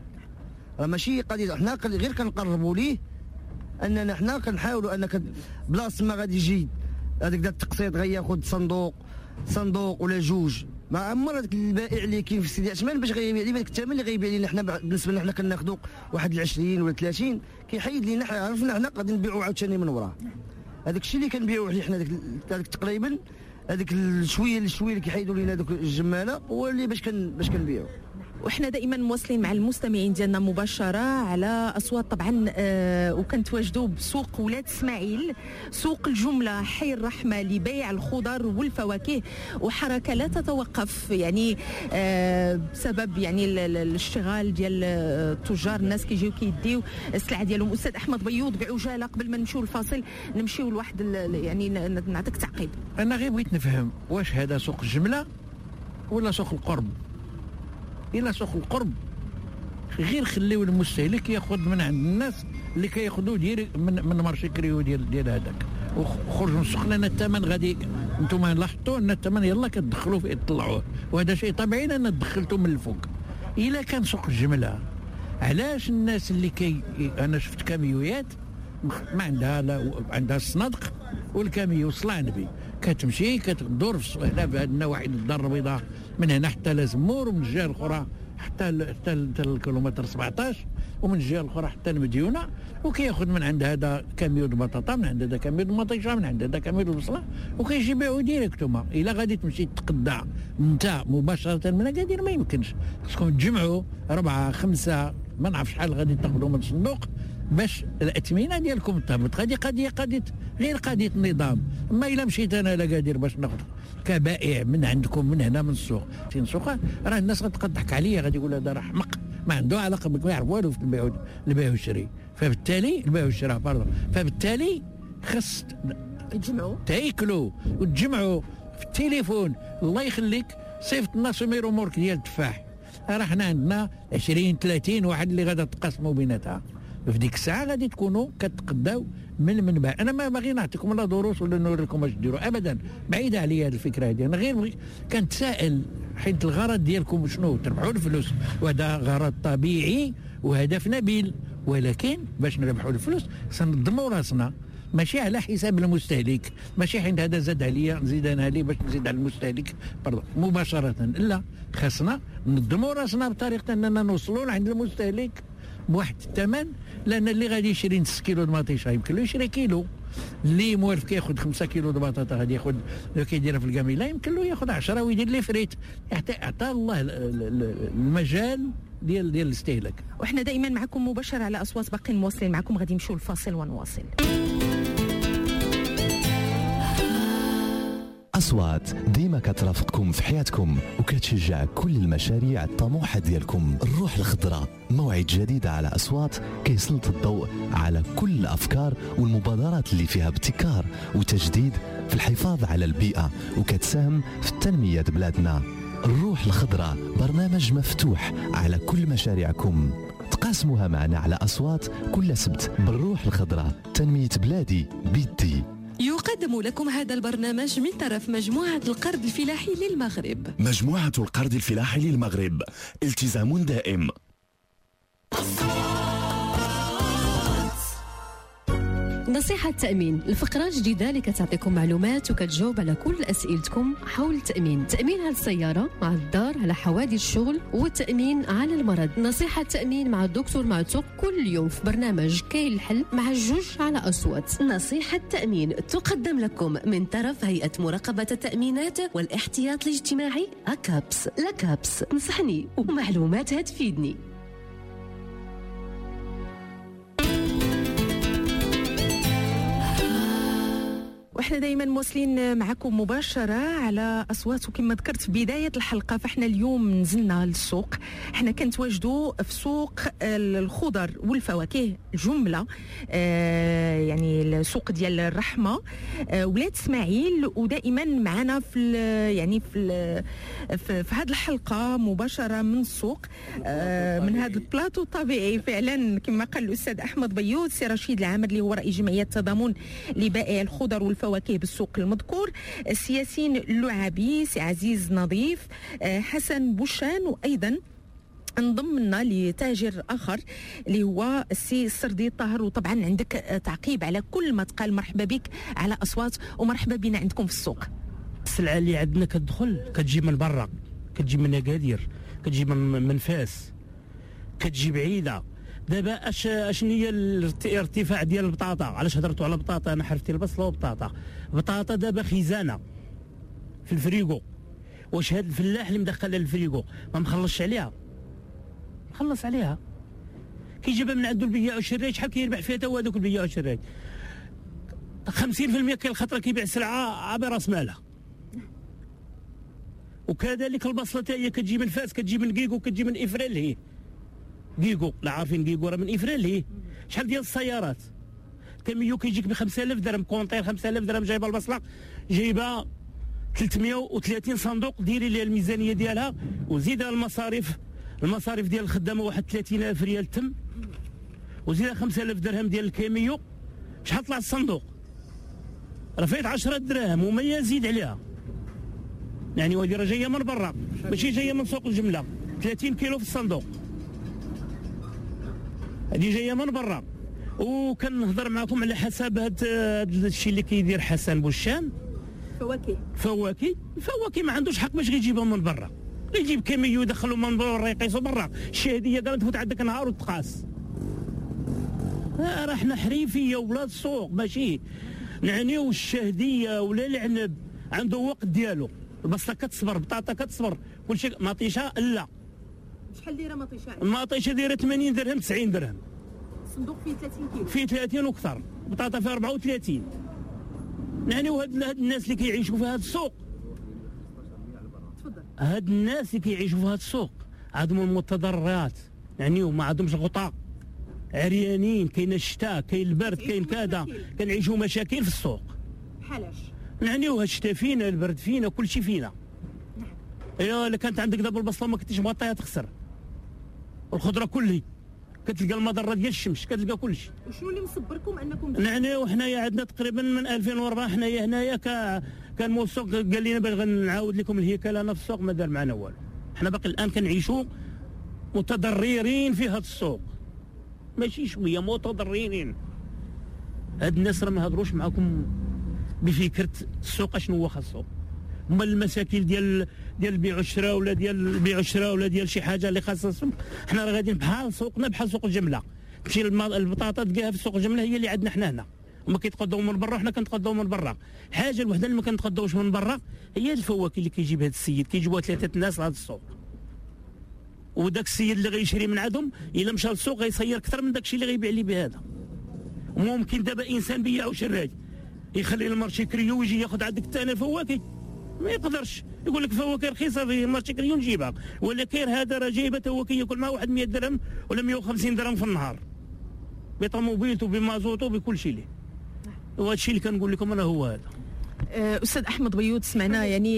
راه ماشي قضيه حنا غير كنقربوا ليه اننا حنا كنحاولوا انك بلاصه ما غادي يجي هذاك داك التقسيط غياخذ صندوق صندوق ولا جوج، مع عمر هذاك البائع اللي كاين في سيدي عثمان باش غيبيع لي الثمن اللي غيبيع لنا حنا. بالنسبه لنا حنا كناخذوا واحد عشرين ولا ثلاثين، كيحيد لينا حنا عرفنا حنا غادي نبيعوا عاوتاني من وراه. هذاك الشيء اللي كنبيعوا عليه حنا هذاك تقريبا هذاك الشويه الشويه اللي كيحيدوا لنا هذوك الجماله هو اللي باش كن باش كنبيعوا. وحنا دائما مواصلين مع المستمعين ديالنا مباشره على اصوات طبعا، آه وكنتواجدوا بسوق ولاد اسماعيل، سوق الجمله حي الرحمه لبيع الخضر والفواكه، وحركه لا تتوقف يعني آه بسبب يعني الاشتغال ديال التجار. الناس كيجيو كيديو السلعه ديالهم. استاذ احمد بيوض بعجاله قبل ما نمشيو للفاصل نمشيو لواحد يعني نعطيك تعقيب. انا غير بغيت نفهم واش هذا سوق الجمله ولا سوق القرب؟ الى سوق القرب غير خليو المستهلك ياخذ من عند الناس اللي كياخذوا ديال من من مارشي كريو ديال ديال هذاك، وخرجوا من السوق لان الثمن غادي انتم لاحظتوا ان الثمن يلا كتدخلوا فيه تطلعوه، وهذا شيء طبيعي لان دخلتوا من الفوق. الا كان سوق الجمله علاش الناس اللي كي انا شفت كاميويات ما عندها لا عندها الصنادق والكاميو صلعنبي كتمشي كتدور في السوق. هنا عندنا واحد الدار البيضاء من هنا حتى لازمور، ومن الجهه الاخرى حتى حتى الكيلومتر سبعطاش، ومن الجهه الاخرى حتى المديونه، وكياخذ من عند هذا كاميو د البطاطا، من عند هذا كاميو د المطيشه، من عند هذا كاميو د البصله، وكيجي يبيعوا ديريكتومون. الا غادي تمشي تقدع انت مباشره من اكادير ما يمكنش، خصكم تجمعوا اربعه خمسه ما نعرف شحال غادي تاخذوا من الصندوق باش الاثمنه ديالكم تهبط. هذه قضيه قضيه غير قضيه نظام. اما الا مشيت انا لاكادير باش ناخذ كبائع من عندكم من هنا من السوق تين سوق، راه الناس غتضحك عليا، غادي يقول هذا راه حمق ما عنده علاقه بك، ما يعرف والو في البيع البيع والشراء. فبالتالي البيع والشراء باردون فبالتالي خص تجمعوا تاكلوا وتجمعوا في التليفون. الله يخليك صيفط لنا سمير امورك ديال التفاح، راه حنا عندنا عشرين ثلاثين واحد اللي غادا تقاسموا بيناتها. في ديك الساعه غادي تكونوا كتقداو من المنبع. انا ما باغي نعطيكم لا دروس ولا نوريكم اش ديروا ابدا، بعيده عليا هذه الفكره هذه. انا غير كنتسائل حيت الغرض ديالكم شنو؟ تربحوا الفلوس، وهذا غرض طبيعي وهدف نبيل، ولكن باش نربحوا الفلوس سنضموا راسنا، ماشي على حساب المستهلك، ماشي حين هذا زاد عليا نزيد انا عليه باش نزيد على المستهلك مباشره، لا خاصنا نضموا راسنا بطريقه اننا نوصلوا عند المستهلك بواحد الثمن، لان اللي غادي يشري نص كيلو د مطيشه يمكن له يشري كيلو، اللي موالف كياخذ خمسة كيلو د بطاطا غادي ياخذ لو كيديرها في الكاميله يمكن له ياخذ عشرة ويدير لي فريت. حتى اعطى الله المجال ديال ديال الاستهلاك. وحنا دائما معكم مباشر على اصوات، باقي مواصلين معكم، غادي نمشيو الفاصل ونواصل. أصوات ديما كترافقكم في حياتكم وكتشجع كل المشاريع الطموحة ديالكم. الروح الخضراء موعد جديد على أصوات كيسلط الضوء على كل الأفكار والمبادرات اللي فيها ابتكار وتجديد في الحفاظ على البيئة وكتساهم في تنمية بلادنا. الروح الخضراء برنامج مفتوح على كل مشاريعكم، تقاسموها معنا على أصوات كل سبت. بالروح الخضراء تنمية بلادي بيدي. يقدم لكم هذا البرنامج من طرف مجموعة القرض الفلاحي للمغرب. مجموعة القرض الفلاحي للمغرب، التزام دائم. نصيحة تأمين، الفقرة الجديدة اللي كتعطيكم معلومات وكتجاوب على كل أسئلتكم حول التأمين. تأمين على السيارة، مع الدار، على حوادث الشغل، والتأمين على المرض. نصيحة تأمين مع الدكتور معتوق كل يوم في برنامج كاين الحل مع الجوج على أصوات. نصيحة تأمين تقدم لكم من طرف هيئة مراقبة التأمينات والاحتياط الاجتماعي أكابس. لكابس نصحني ومعلوماتها تفيدني. واحنا دائما مواصلين معكم مباشره على اصوات، وكما ذكرت في بدايه الحلقه فاحنا اليوم نزلنا للسوق. احنا كنتواجدوا في سوق الخضر والفواكه جمله، آه يعني السوق ديال الرحمه، آه ولاد اسماعيل. ودائما معنا في يعني في في, في هذه الحلقه مباشره من السوق، آه من هذا البلاطو الطبيعي فعلا كما قال الاستاذ احمد بيوت، سي رشيد العامر اللي هو رئيس جمعيه تضامن لبائع الخضر والفواكه بالسوق المذكور، السياسين اللعابي، سي عزيز نظيف، حسن بوشان، وايضا انضم لنا لتاجر اخر اللي هو السي السردي طاهر. وطبعا عندك تعقيب على كل ما تقال. مرحبا بك على اصوات ومرحبا بنا عندكم في السوق. السلعه اللي عندنا كتدخل كتجي من برا، كتجي من اكادير، كتجي من من فاس، كتجي بعيده. دابا اش اشنو هي الارتفاع ديال البطاطا؟ علاش هضرتوا على البطاطا؟ انا حرفتي البصله وبطاطا. بطاطا دابا خزانه في الفريغو. واش هذا الفلاح اللي مدخلها للفريغو ما مخلصش عليها؟ مخلص عليها، كيجيبها من عنده البياع والشراي. شحال كيربح فيها تا هو هذوك البياع والشراي؟ خمسين بالمئة كاين الخطره كيبيع سلعه براس مالها. وكذلك البصله حتى هي كتجي من فاس، كتجي من كيكو، كتجي من افريل. هي كيكو لا عارفين كيكو راه من افريل. هي شحال ديال السيارات كاميو كيجيك ب خمسة آلاف درهم، كونطير خمسة آلاف درهم، جايبه البصله جايبه ثلاثمئة وثلاثين صندوق، ديري ليها الميزانيه ديالها وزيدها المصاريف، المصاريف ديال الخدامه واحد ثلاثين ألف ريال تم، وزيدها خمسة آلاف درهم ديال الكاميو. شحال طلع الصندوق؟ راه فايت عشرة دراهم وما يزيد عليها. يعني وهذه راه جايه من برا، ماشي جايه من سوق الجمله. ثلاثين كيلو في الصندوق، هذه جايه من برا. وكنهضر معكم على حسب هذا الشيء اللي كيدير حسن بوشان، فواكه فواكه الفواكه ما عندوش حق باش يجيبهم من برا، يجيب كيميو يدخلهم من برا يقيسوا برا. الشهاديه قال تفوت عندك نهار وتقاس. راه حنا حريفيه ولاد السوق، ماشي نعنيو الشهديه ولا العنب عنده وقت ديالو. البصله كتصبر، بطاطا كتصبر، كل شيء. مطيشه لا. شحال دايره مطيشه؟ المطيشه دايره ثمانين درهم تسعين درهم. الصندوق فيه ثلاثين كيلو، فيه ثلاثين وكثر. بطاطا فيها أربعة وثلاثين. يعني وهاد هاد الناس اللي كيعيشوا في هذا السوق، تفضل، هاد الناس اللي كيعيشوا في هذا السوق عندهم المتضررات، يعني وما عندهمش الغطاء، عريانين، كاين الشتاء، كاين البرد، كاين كذا، كنعيشوا مشاكل في السوق. بحالاش؟ يعني وهاد الشتاء فينا، البرد فينا، كل شيء فينا. ايوا الا كانت عندك دابا البصله ما كنتيش مغطيها تخسر. الخضره كلها كتلقى المضره ديال الشمس، كتلقى كل شيء. وشنو اللي مصبركم انكم نحن وحنايا عندنا تقريبا من ألفين وأربعة حنايا هنايا كان مول السوق قال لنا باغي نعاود لكم الهيكله. انا في السوق ما دار معنا والو. حنا باقي الان كنعيشوا متضررين في هذا السوق، ماشي شويه متضررين. هاد الناس راه ما هضروش معاكم بفكره السوق اشنو هو خاصو. هما المشاكل ديال ديال البيع والشراء ولا ديال البيع والشراء ولا ديال شي حاجه اللي خاصها. حنا راه غاديين بحال سوقنا بحال سوق الجمله، تمشي البطاطا تلقاها في سوق الجمله هي اللي عندنا حنا هنا، هما كيتقداو من برا وحنا كنتقداو من برا. الحاجه الوحده اللي ما كنتقداوش من برا هي الفواكه اللي كيجيب هذا السيد، كيجيبوها ثلاثه الناس لهذا السوق، وداك السيد اللي غيشري من عندهم الا مشى للسوق غيصير اكثر من داك الشيء اللي غيبيع لي بهذا. وممكن دابا انسان بياع وشراي يخلي المارشي كريو ويجي ياخذ عندك الثاني فواكه، ما يقدرش يقول لك فواكه رخيصه في المارشي كريو نجيبها، ولكن هذا راه جايبه فواكه ياكل مع واحد مية درهم ولا مية وخمسين درهم في النهار بطوموبيلته بمازوتو بكل شيء ليه. وهذا الشيء اللي كنقول لكم انا هو هذا. استاذ احمد بيوت، سمعنا يعني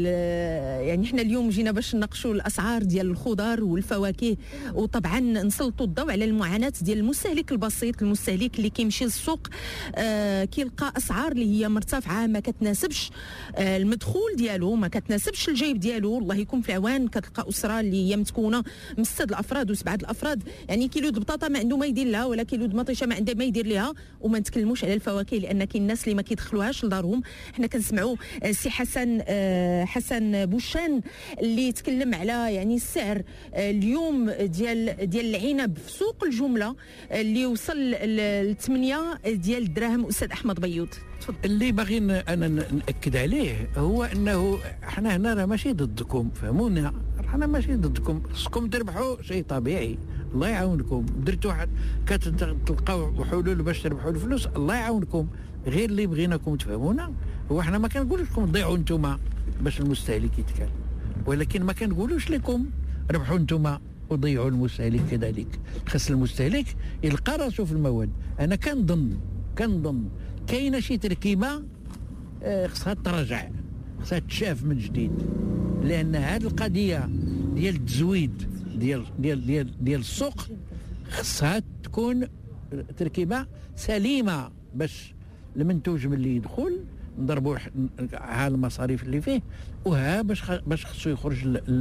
يعني احنا اليوم جينا باش نناقشوا الاسعار ديال الخضار والفواكه، وطبعا نسلطوا الضوء على المعاناه ديال المستهلك البسيط، المستهلك اللي كيمشي للسوق آه كيلقى اسعار اللي هي مرتفعه ما كتناسبش آه المدخول ديالو، ما كتناسبش الجيب ديالو. الله يكون في العوان. كتلقى اسره اللي هي متكونه من سته الافراد وسبعه الافراد، يعني كيلو د بطاطا ما عنده ما يدير لها، ولا كيلو د مطيشه ما عنده ما يدير لها. وما نتكلموش على الفواكه لان كاين الناس اللي ما كيدخلوهاش لدارهم. حنا كنسمعوا سي حسن حسن بوشان اللي تكلم على يعني السعر اليوم ديال ديال العنب في سوق الجمله اللي وصل ل ثمانية ديال الدراهم. استاذ احمد بيوض تفضل. اللي باغي انا ناكد عليه هو انه احنا هنا راه ماشي ضدكم، فهمونا، احنا ماشي ضدكم، خصكم تربحوا شيء طبيعي، الله يعاونكم. درتوا واحد كتلقاو حلول باش تربحوا الفلوس، الله يعاونكم. غير اللي بغيناكم تفهمونا هو احنا ما كنقولوش لكم تضيعوا انتم باش المستهلك يتكال، ولكن ما كنقولوش لكم ربحوا انتم وضيعوا المستهلك كذلك. خاص المستهلك يلقى راسو في المواد. انا كنظن كنظن كاينه شي تركيبه خصها تراجع، خصها تشاف من جديد، لان هذه القضيه ديال التزويد ديال ديال ديال ديال السوق خصها تكون تركيبه سليمه باش المنتوج ملي يدخل نضربوا ها المصاريف اللي فيه، وها باش باش خصو يخرج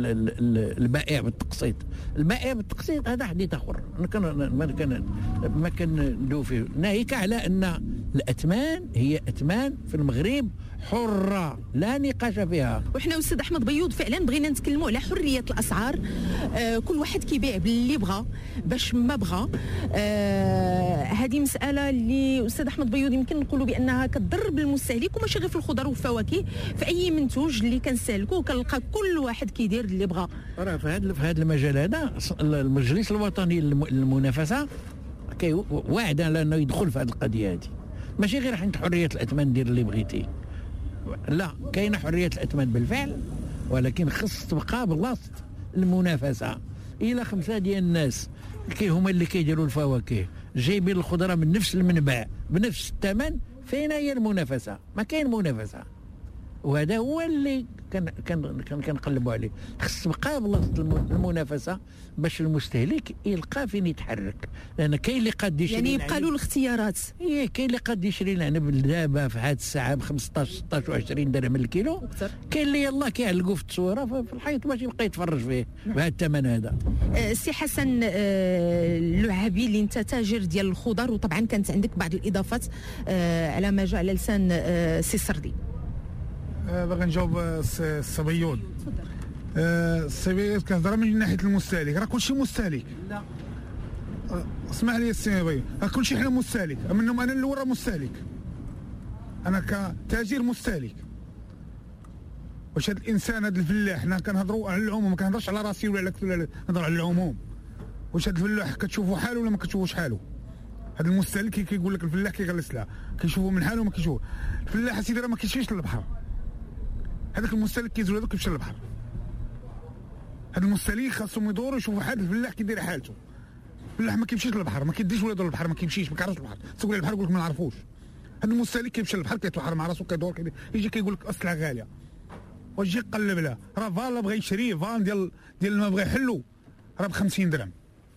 البائع بالتقسيط. البائع بالتقسيط هذا حديث اخر، ما كان ما كندوي فيه. ناهيك على ان الاثمان هي اثمان في المغرب حره لا نقاش فيها. وحنا استاذ احمد بيوض فعلا بغينا نتكلموا على حريه الاسعار. آه كل واحد كيبيع باللي بغى باش ما بغى. آه هذه مساله اللي استاذ احمد بيوض يمكن نقولوا بانها كتضر بالمستهلك، وماشي غير في الخضر والفواكه، في اي منتوج اللي كنستهلكوا كنلقى كل واحد كيدير اللي بغى. راه في هذا في هذا المجال هذا المجلس الوطني للمنافسه كي واعد على انه يدخل في هذه القضيه هذه. ماشي غير حيت حريه الاثمان دير اللي بغيتي، لا، كاينه حريه الاثمان بالفعل، ولكن خص تبقى بلاصه المنافسه. الى خمسه ديال الناس كي هما اللي كيديروا الفواكه جايبين الخضره من نفس المنبع بنفس الثمن، فين هي المنافسه؟ ما كاين منافسه. وهذا هو اللي كان كان كان كنقلبوا عليه. خص تبقى بلاصه المنافسه باش المستهلك يلقى فين يتحرك، لان كاين اللي قاد يشري يعني يبقى له الاختيارات. اي كاين اللي قاد يشري العنب دابا في هذه الساعه ب خمسطاش ستطاش وعشرين درهم الكيلو، كاين اللي يلاه كيعلقوا في التصويره في الحيط باش يبقى يتفرج فيه بهذا الثمن هذا. أه سي حسن أه اللعابي اللي انت تاجر ديال الخضر، وطبعا كانت عندك بعض الاضافات أه على ما جاء على لسان أه سي سردي. باغي نجاوب الصبيون. الصبيون كنهضر من ناحيه المستهلك، راه كلشي مستهلك. لا اسمح لي السي بي، راه كلشي حنا مستهلك، منهم انا الاول راه مستهلك، انا كتاجر مستهلك. واش هذا الانسان هذا الفلاح، حنا كنهضروا على العموم، ما كنهضرش على راسي ولا على كذا، نهضر على العموم. واش هذا الفلاح كتشوفوا حاله ولا ما كتشوفوش حاله؟ هذا المستهلك كيقول لك الفلاح كيغلس لها، كيشوفوا من حاله وما كيشوفوا. الفلاح سيدي راه ما كيمشيش للبحر، هذاك المستهلك كيزول هذاك كيمشي للبحر. هذا المستهلك خاصهم يدوروا يشوفوا حال الفلاح كيدير حالته. الفلاح ما كيمشيش للبحر، ما كيديش ولادو للبحر، ما كيمشيش، ما كيعرفش البحر، تقول البحر يقول لك ما نعرفوش. هذا المستهلك كيمشي للبحر كيتوحر مع راسو كيدور كيدير. يجي كيقول لك السلعه غاليه، واش يجي يقلب لها، راه فان بغى يشري فان ديال ديال ما بغى يحلو راه ب خمسين درهم،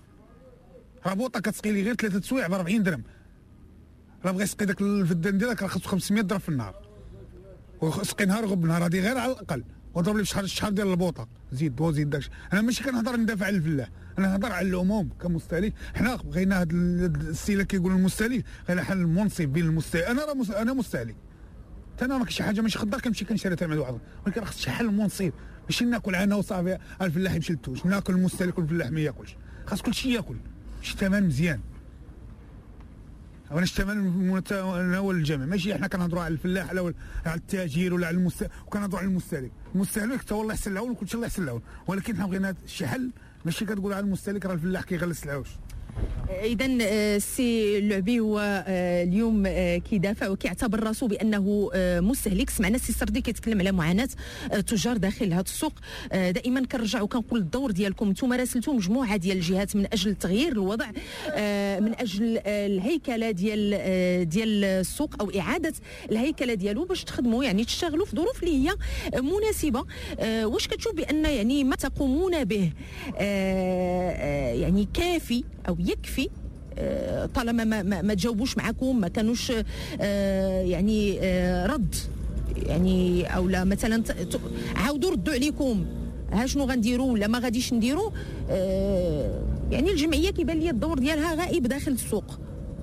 راه بوطه كتسقي لي غير ثلاثه سوايع ب أربعين درهم، راه بغى يسقي داك الفدان ديالك راه خاصو خمسمية درهم في النهار، وسقي نهار غب نهار، هذه غير على الاقل. وضرب لي شحال الشحال ديال البوطه، زيد وزيد داكشي. انا ماشي كنهضر ندافع على الفلاح، انا نهضر على العموم كمستهلك. حنا بغينا هذا السي اللي كيقول المستهلك غير حل المنصف بين المستهلك. انا راه انا مستهلك، حتى انا ما كاينش شي حاجه ماشي خضار كنمشي كنشري حتى مع واحد، ولكن خص شي حل منصف، ماشي ناكل عنا وصافي الفلاح يمشي للتوش، ناكل المستهلك والفلاح ما ياكلش، خاص كلشي ياكل شي ثمن مزيان. وانا الثمن هو الجميع، ماشي احنا كنهضروا على الفلاح على على التاجر ولا على المستهلك، وكنهضروا على المستهلك، المستهلك حتى هو الله يحسن العون وكلشي الله يحسن العون، ولكن حنا بغينا شي حل، ماشي كتقول على المستهلك راه الفلاح كيغلس العوش. اذا السي اللعبي هو اليوم كيدافع وكيعتبر راسو بانه مستهلك. سمعنا السي سردي كيتكلم على معاناه تجار داخل هذا السوق. دائما كنرجع وكنقول الدور ديالكم، نتوما راسلتوا مجموعه ديال الجهات من اجل تغيير الوضع، من اجل الهيكله ديال ديال السوق او اعاده الهيكله ديالو باش تخدموا يعني تشتغلوا في ظروف اللي هي مناسبه. واش كتشوف بان يعني ما تقومون به يعني كافي او يكفي طالما ما, ما, ما تجاوبوش معكم، ما كانوش يعني رد يعني او لا مثلا عاودوا ردوا عليكم ها شنو غنديروا ولا ما غاديش نديروا؟ يعني الجمعيه كيبان لي الدور ديالها غائب داخل السوق.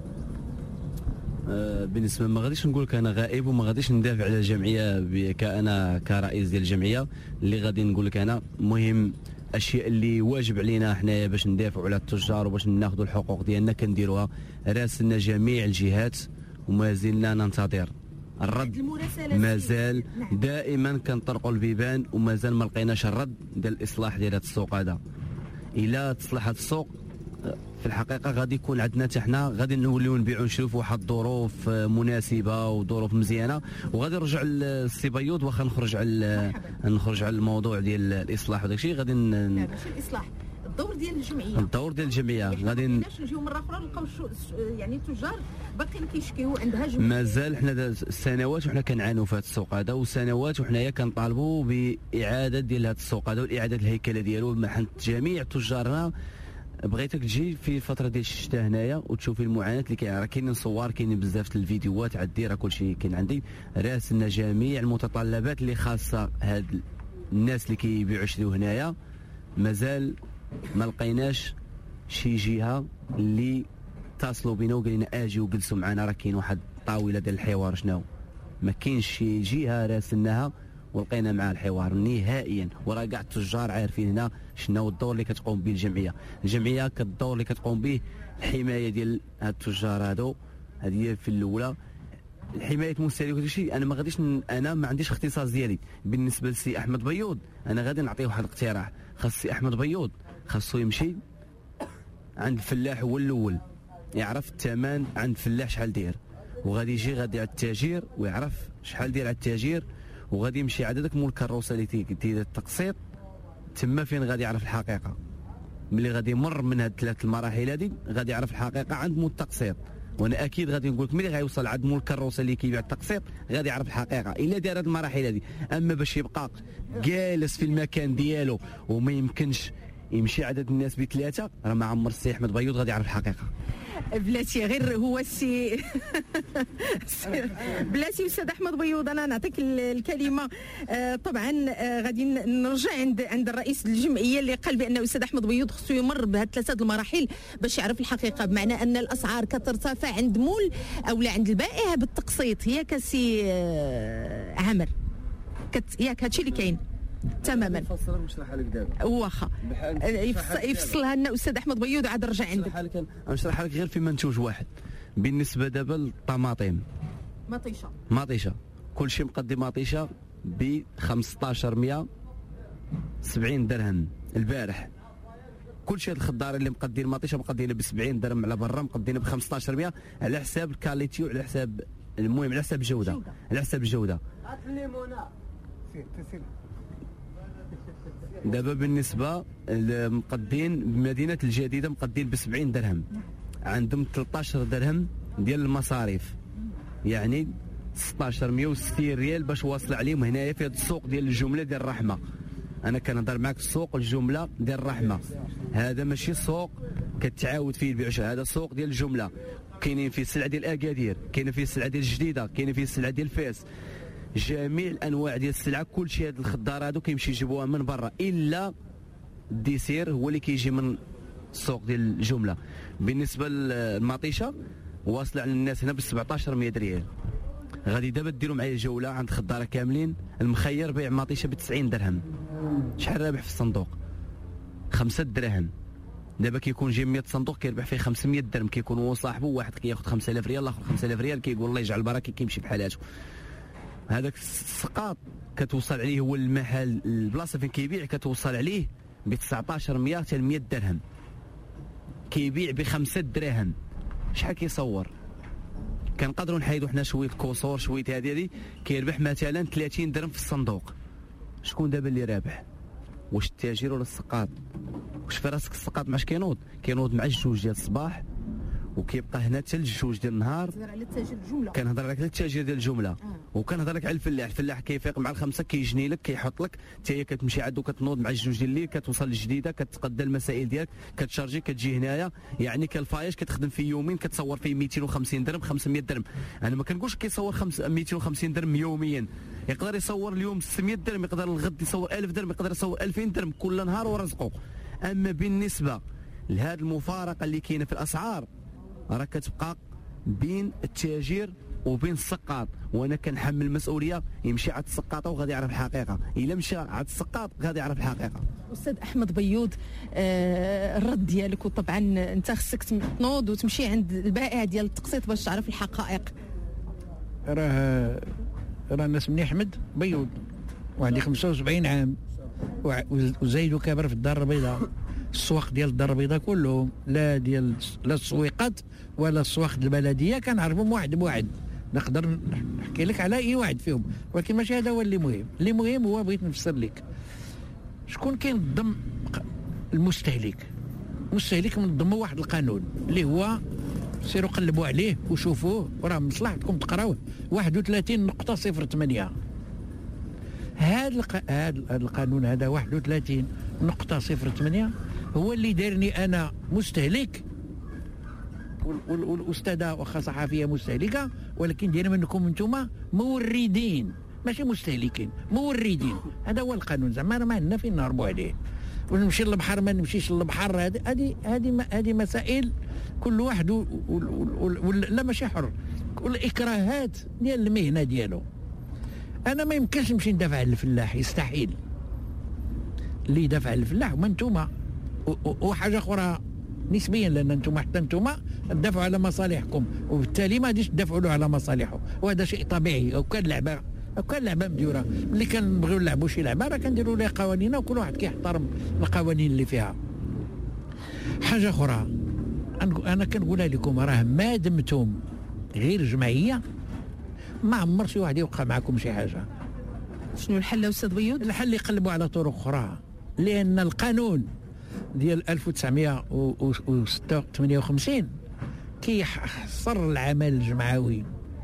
بالنسبه ما غاديش نقول لك انا غائب وما غاديش ندافع على الجمعيه كأنا كرئيس ديال الجمعيه. اللي غادي نقول لك انا مهم الاشياء اللي واجب علينا حنايا باش ندافعوا على التجار وباش ناخذوا الحقوق ديالنا كنديروها. راسلنا جميع الجهات وما زلنا ننتظر الرد، مازال دائما كنطرقوا البيبان ومازال ما لقيناش الرد ديال الاصلاح ديال هذا السوق هذا. الا تصلح هذا السوق في الحقيقه غادي يكون عندنا حتى حنا غادي نوليو نبيعوا نشريو في واحد الظروف مناسبه وظروف مزيانه، وغادي نرجع للسي بيوض واخا نخرج على نخرج على الموضوع ديال الاصلاح وداك الشيء. غادي ن... لا ماشي الاصلاح، الدور ديال الجمعيه الدور ديال الجمعيه غادي نجيو مره اخرى نلقاو يعني التجار باقيين كيشكيو عندها جمعيه. مازال حنا سنوات وحنا كنعانوا في هذا السوق هذا، وسنوات وحنايا كنطالبوا باعاده ديال هذا السوق هذا واعاده الهيكله ديالو. حنا جميع تجارنا بغيتك تجي في فتره ديال الشتاء هنايا وتشوفي المعاناه اللي كاين، راه كاينين صور كاينين بزاف الفيديوهات عندي، راه كلشي كاين عندي. راسلنا جميع المتطلبات اللي خاصه هاد الناس اللي كيبيعوا يشريو هنايا. مازال ما لقيناش شي جهه اللي اتصلوا بينا وقال لنا اجي وجلسوا معنا راه كاين واحد الطاوله ديال الحوار. شنو ما كاينش شي جهه راسلناها ولقينا مع الحوار نهائيا. وراه كاع التجار عارفين هنا شنو الدور اللي كتقوم به الجمعيه. الجمعيه كالدور اللي كتقوم به الحمايه ديال هاد التجار هادو، هذه هي في الاولى الحمايه المستهلك وداك الشيء. انا ما غاديش انا ما عنديش اختصاص ديالي. بالنسبه لسي احمد بيوض انا غادي نعطيه واحد الاقتراح. خاص سي احمد بيوض خاصو يمشي عند الفلاح هو الاول، يعرف الثمن عند الفلاح شحال داير، وغادي يجي غادي على التاجير ويعرف شحال داير على التاجير، وغادي يمشي عند داك مول الكروسه اللي تيدير التقسيط تما فين غادي يعرف الحقيقه. ملي غادي يمر من هاد ثلاث المراحل هادي غادي يعرف الحقيقه عند مول التقسيط. وانا اكيد غادي نقول لك ملي غيوصل عند مول الكروسه اللي كيبيع التقسيط غادي يعرف الحقيقه الا دار هاد المراحل هادي. اما باش يبقى جالس في المكان ديالو وما يمكنش يمشي عدد الناس بثلاثه، راه ما عمر السي احمد بيوض غادي يعرف الحقيقه. بلاتي غير هو السي بلاتي استاذ احمد بيوض انا نعطيك الكلمه. آه طبعا آه غادي نرجع عند عند الرئيس الجمعيه اللي قال بان الاستاذ احمد بيوض خصو يمر بهاد ثلاثه المراحل باش يعرف الحقيقه، بمعنى ان الاسعار كترتفع عند مول او لا عند البائع بالتقسيط. هي كسي آه عامر كت ياك هادشي اللي كاين تماما. نفسر نشرحها لك دابا واخا يفصلها لنا استاذ احمد بيوض عاد نرجع عندك. نشرحها لك غير في منتوج واحد. بالنسبه دابا للطماطم مطيشه مطيشه كلشي مقدم مطيشه ب خمسطاش مية وسبعين درهم البارح. كلشي هاد الخضار اللي مقدين مطيشه مقدينه ب سبعين درهم على برا، مقدينه ب خمسطاش مية على حساب الكاليتي وعلى حساب المهم على حساب الجوده على حساب الجوده. دابا بالنسبه المقدين بمدينه الجديده مقدين ب سبعين درهم، عندهم ثلاثطاش درهم ديال المصاريف، يعني ستطاش مية وستين ريال باش واصل عليهم هنايا في هذا السوق ديال الجمله ديال الرحمه. انا كنهضر معاك السوق الجمله ديال الرحمه، هذا ماشي سوق كتعاود فيه البيع، هذا سوق ديال الجمله. كاينين فيه السلعه ديال اكادير، كاينين فيه السلعه ديال الجديده، كاينين فيه السلعه ديال فاس، جميع الانواع ديال السلعه. كلشي هاد الخضار هادو كيمشي يجيبوها من برا، الا الديسير هو اللي كيجي من السوق ديال الجمله. بالنسبه للمطيشه واصله على الناس هنا ب سبعطاش مية ريال. غادي دابا ديروا معايا جوله عند خضاره كاملين، المخير بيع مطيشه ب تسعين درهم. شحال رابح في الصندوق؟ خمسة دراهم. دابا كيكون جاي مية صندوق كيربح فيه خمسمية درهم، كيكون هو صاحبه، واحد كياخذ خمسة آلاف ريال، الاخر خمسة آلاف ريال، كيقول الله يجعل البركه، كيمشي بحالاته. هذاك السقاط كتوصل عليه هو المحل، البلاصه فين كيبيع كتوصل عليه ب تسعطاش مية حتى مية درهم، كيبيع بخمسة دراهم. شحال كيصور؟ كنقدروا نحيدوا حنا شويه كوسور شويه هذه هذه، كيربح مثلا ثلاثين درهم في الصندوق. شكون دابا اللي رابح؟ واش التاجر ولا السقاط؟ واش في راسك السقاط ماش كينوض؟ كينوض مع الجوج ديال الصباح وكيبقى هنا حتى الجوج ديال النهار. كنهضر على التاجر الجمله، كنهضر لك على التاجر ديال الجمله. آه. وكنهضر لك على الفلاح، الفلاح كيفيق مع الخمسه كيجني لك كيحط لك، حتى هي كتمشي عندو كتنوض مع الجوج ديال الليل، كتوصل الجديده كتقدى المسائل ديالك، كتشارجي كتجي هنايا، يعني كالفايش كتخدم في يومين كتصور فيه مئتين وخمسين درهم خمسمية درهم. انا ما كنقولش كيصور مئتين وخمسين درهم يوميا، يقدر يصور اليوم ستمية درهم، يقدر الغد يصور ألف درهم، يقدر يصور ألفين درهم كل نهار ورزقه. اما بالنسبه لهذه المفارقه اللي كاينه في الاسعار راه كتبقى بين التاجر وبين السقاط، وانا كنحمل المسؤوليه. يمشي عند السقاطه وغادي يعرف الحقيقه، الا مشى عند السقاط غادي يعرف الحقيقه. استاذ احمد بيوض، آه الرد ديالك، وطبعا انت خصك تنوض وتمشي عند البائع ديال التقسيط باش تعرف الحقائق. راه راه الناس مني احمد بيوض وعندي خمسة وسبعين عام وزايد كابر في الدار البيضاء. السواق ديال الدار البيضاء كلهم، لا ديال لا السويقات ولا السواق البلديه كنعرفهم واحد بواحد، نقدر نحكي لك على اي واحد فيهم، ولكن ماشي هذا هو اللي مهم. اللي مهم هو بغيت نفسر لك شكون كينظم المستهلك. المستهلك منظموا واحد القانون اللي هو سيروا قلبوا عليه وشوفوه، وراه من مصلحتكم تقراوه، واحد وثلاثين نقطة صفر ثمانية. هذا هذا القانون هذا واحد وثلاثين نقطة صفر ثمانية هو اللي دارني انا مستهلك، والاستاذه واخا صحفيه مستهلكه، ولكن داير منكم انتم موردين ماشي مستهلكين، موردين. هذا هو القانون، زعما ما عندنا فين نهربوا عليه. ونمشي للبحر ما نمشيش للبحر، هذه هذه هذه هذه مسائل كل واحد و و و و لا ماشي حر، والاكراهات ديال المهنه ديالو. انا ما يمكنش نمشي ندافع على الفلاح، يستحيل. اللي يدافع على الفلاح هما نتوما. وحاجه اخرى نسبيا، لان انتم حتى انتم تدافعوا على مصالحكم، وبالتالي ما غاديش تدافعوا له على مصالحه، وهذا شيء طبيعي. او كان لعبه او كان لعبه مديوره، ملي كنبغيو نلعبوا شي لعبه راه كنديروا لها قوانين، وكل واحد كيحترم القوانين اللي فيها. حاجه اخرى انا كنقولها لكم، راه ما دمتم غير جمعيه ما عمر شي واحد يوقع معكم شي حاجه. شنو الحل استاذ بيوض؟ الحل يقلبوا على طرق اخرى، لان القانون ديال ألف وتسعمائة وثمانية وخمسين كيحصر العمل الجمعوي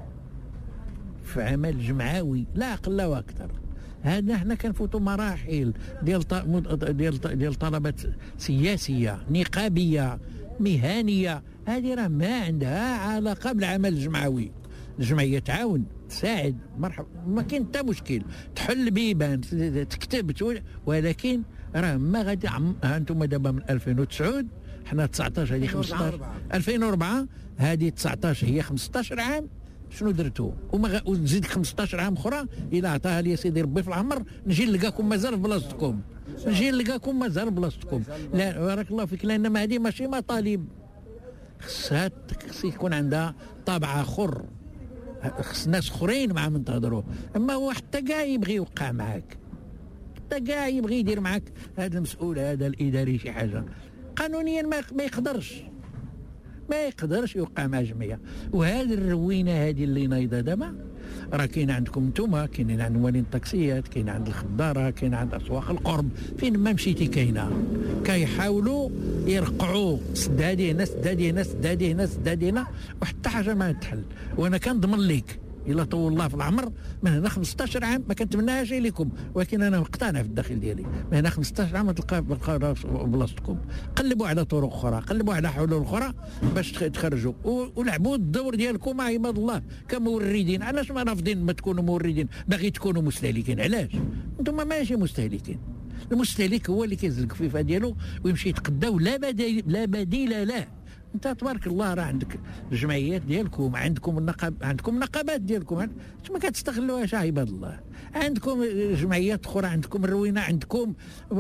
في عمل جمعوي لا اقل واكثر. هذا حنا كنفوتوا مراحل ديال ديال ديال طلبات سياسيه، نقابيه، مهنيه، هذه راه ما عندها علاقه بالعمل الجمعوي. الجمعيه تعاون، تساعد، مرحبا، ما كاين حتى مشكل، تحل بيبان، تكتب، ولكن راه ما غادي. ها انتم دابا من ألفين وتسعة، حنا تسعطاش، هذه خمسطاش، ألفين وأربعة، هذه تسعطاش هي خمسطاش عام. شنو درتوا؟ وما ونزيد خمسطاش عام اخرى الى عطاها لي سيدي ربي في العمر، نجي نلقاكم مازال في بلاصتكم، نجي نلقاكم مازال في بلاصتكم. لا بارك الله فيك، لان هذه ماشي مطالب، خصها خص يكون عندها طابع اخر، خص ناس اخرين مع من تهضروا. اما هو حتى كاع يبغي يوقع معاك، حتى كاع يبغي يدير معاك هذا المسؤول هذا الاداري شي حاجه، قانونيا ما ما يقدرش ما يقدرش يوقع مع جمعيه. وهذه الروينه هذه اللي نايضه دابا راه كاين عندكم نتوما، كاينين عند موالين الطاكسيات، كاين عند الخضاره، كاين عند اسواق القرب، فين ما مشيتي كاينه. كيحاولوا يرقعوا سد هذه هنا، سد هذه هنا، سد هذه هنا، سد هذه هنا، وحتى حاجه ما تحل. وانا كنضمن لك الا طول الله في العمر من هنا خمسطاش عام ما كنتمناهاش لكم، ولكن انا مقتنع في الداخل ديالي من هنا خمسطاش عام تلقى بلاصتكم. قلبوا على طرق اخرى، قلبوا على حلول اخرى باش تخرجوا، ولعبوا الدور ديالكم مع عباد الله كموردين. علاش ما رافضين ما تكونوا موردين، باغي تكونوا مستهلكين؟ علاش؟ انتم ماشي مستهلكين. المستهلك هو اللي كيزلق في فا ديالو ويمشي يتقدى، ولا بديل لا بديل له، انت تبارك الله راه عندك الجمعيات ديالكم، عندكم النقاب، عندكم النقابات ديالكم، ما كتستغلوهاش عباد الله. عندكم جمعيات اخرى، عندكم الروينه، عندكم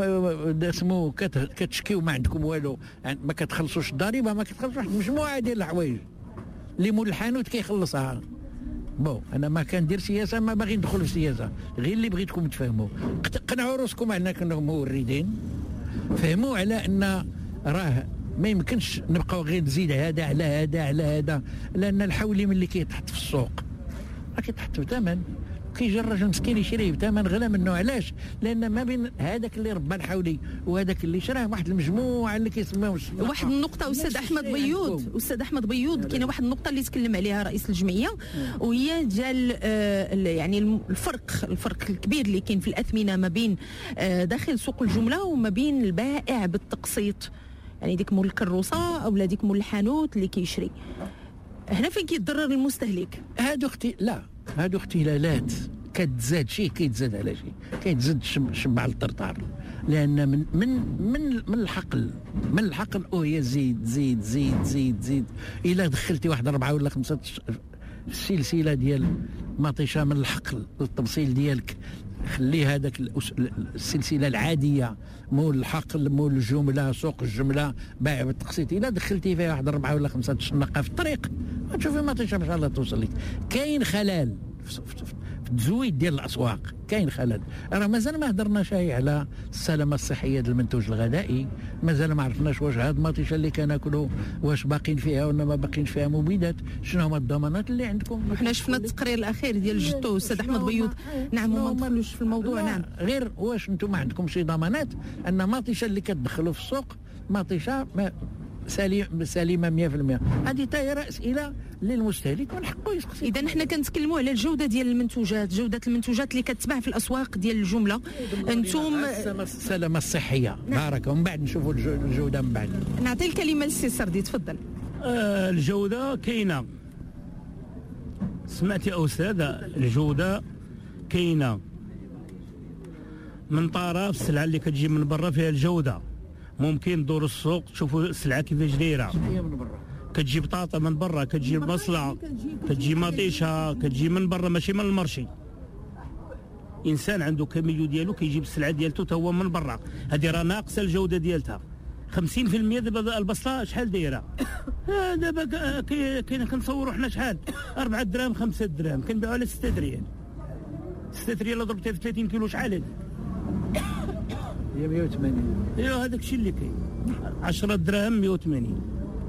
اسمو كتشكيو ما عندكم والو، ما كتخلصوش الضريبه، ما كتخلصوش واحد المجموعه ديال الحوايج اللي مول الحانوت كيخلصها. بون انا ما كندير سياسه، ما باغي ندخل في السياسه، غير اللي بغيتكم تفهموا. قنعوا راسكم على انكم موردين، فهموا على ان راه ما يمكنش نبقاو غير نزيد هذا على هذا على هذا، لان الحولي ملي كيتحط في السوق راه كيتحط بثمن، كيجي الراجل مسكين يشريه بثمن غلا منه. علاش؟ لان ما بين هذاك اللي ربى الحولي وهذاك اللي شراه واحد المجموعه اللي كيسميوه واحد النقطه. استاذ احمد بيوض، استاذ احمد بيوض، كاينه واحد النقطه اللي تكلم عليها رئيس الجمعيه، وهي ديال آه يعني الفرق الفرق الكبير اللي كاين في الاثمنه ما بين آه داخل سوق الجمله وما بين البائع بالتقسيط، يعني ديك مول الكروسه او ديك مول الحانوت اللي كيشري. هنا فين كيتضرر المستهلك. هادو اختي لا هادو اختلالات كتزاد شيء كيتزاد على شيء، كيتزاد شبع الطرطار، لان من من من من الحقل من الحقل او هي زيد زيد زيد زيد زيد الا دخلتي واحد اربعه ولا خمسه السلسله ديال مطيشه من الحقل للتبصيل ديالك، خلي هذاك السلسله العاديه مول الحقل مول الجمله سوق الجمله بايع بالتقسيط، الا دخلتي فيها واحد اربعه ولا خمسه تشنقه في الطريق تشوفي ما تشوف ان شاء الله توصل لك. كاين خلل في التزويد ديال الاسواق، كاين خلل. راه مازال ما هضرناش على السلامه الصحيه ديال المنتوج الغذائي، مازال ما عرفناش واش هاد المطيشه اللي كناكلوا واش باقين فيها ولا ما باقينش فيها مبيدات، شنو هما الضمانات اللي عندكم. وحنا شفنا التقرير الاخير ديال جدو استاذ احمد بيوض. نعم وما ندخلوش في الموضوع. نعم غير واش انتم ما عندكم شي ضمانات ان مطيشه اللي كتدخلوا في السوق مطيشه سليم سليمه مية بالمية. هذه تاهي اسئله للمستهلك من حقه يسقسي. اذا حنا كنتكلموا على الجوده ديال المنتوجات، جوده المنتوجات اللي كتباع في الاسواق ديال الجمله. انتم السلامه الصحيه بارك، ومن بعد نشوفوا الجوده من بعد. نعطي الكلمه للسي سردي، تفضل. آه الجوده كاينه، سمعتي او استاذ؟ الجوده كاينه من طرف السلعه اللي كتجي من برا فيها الجوده. ممكن دور السوق تشوفوا السلعه كيفاش دايره، كتجي بطاطا من برا، كتجي بصله، كتجي مطيشه، كتجي من برا ماشي من المرشي. انسان عنده كاميو ديالو كيجيب السلعه ديالته تا هو من برا، هذه راه ناقصه الجوده ديالتها. خمسين بالمية دابا البصله شحال دايره؟ دابا كاين كنصوروا حنا شحال؟ أربعة دراهم خمسة دراهم كنبيعوا على ستة دريال. ستة ريال ضربتها في ثلاثين كيلو شحال هذه؟ هي مية وثمانين. ايوا هذاك الشيء اللي كاين. عشرة دراهم مية وثمانين.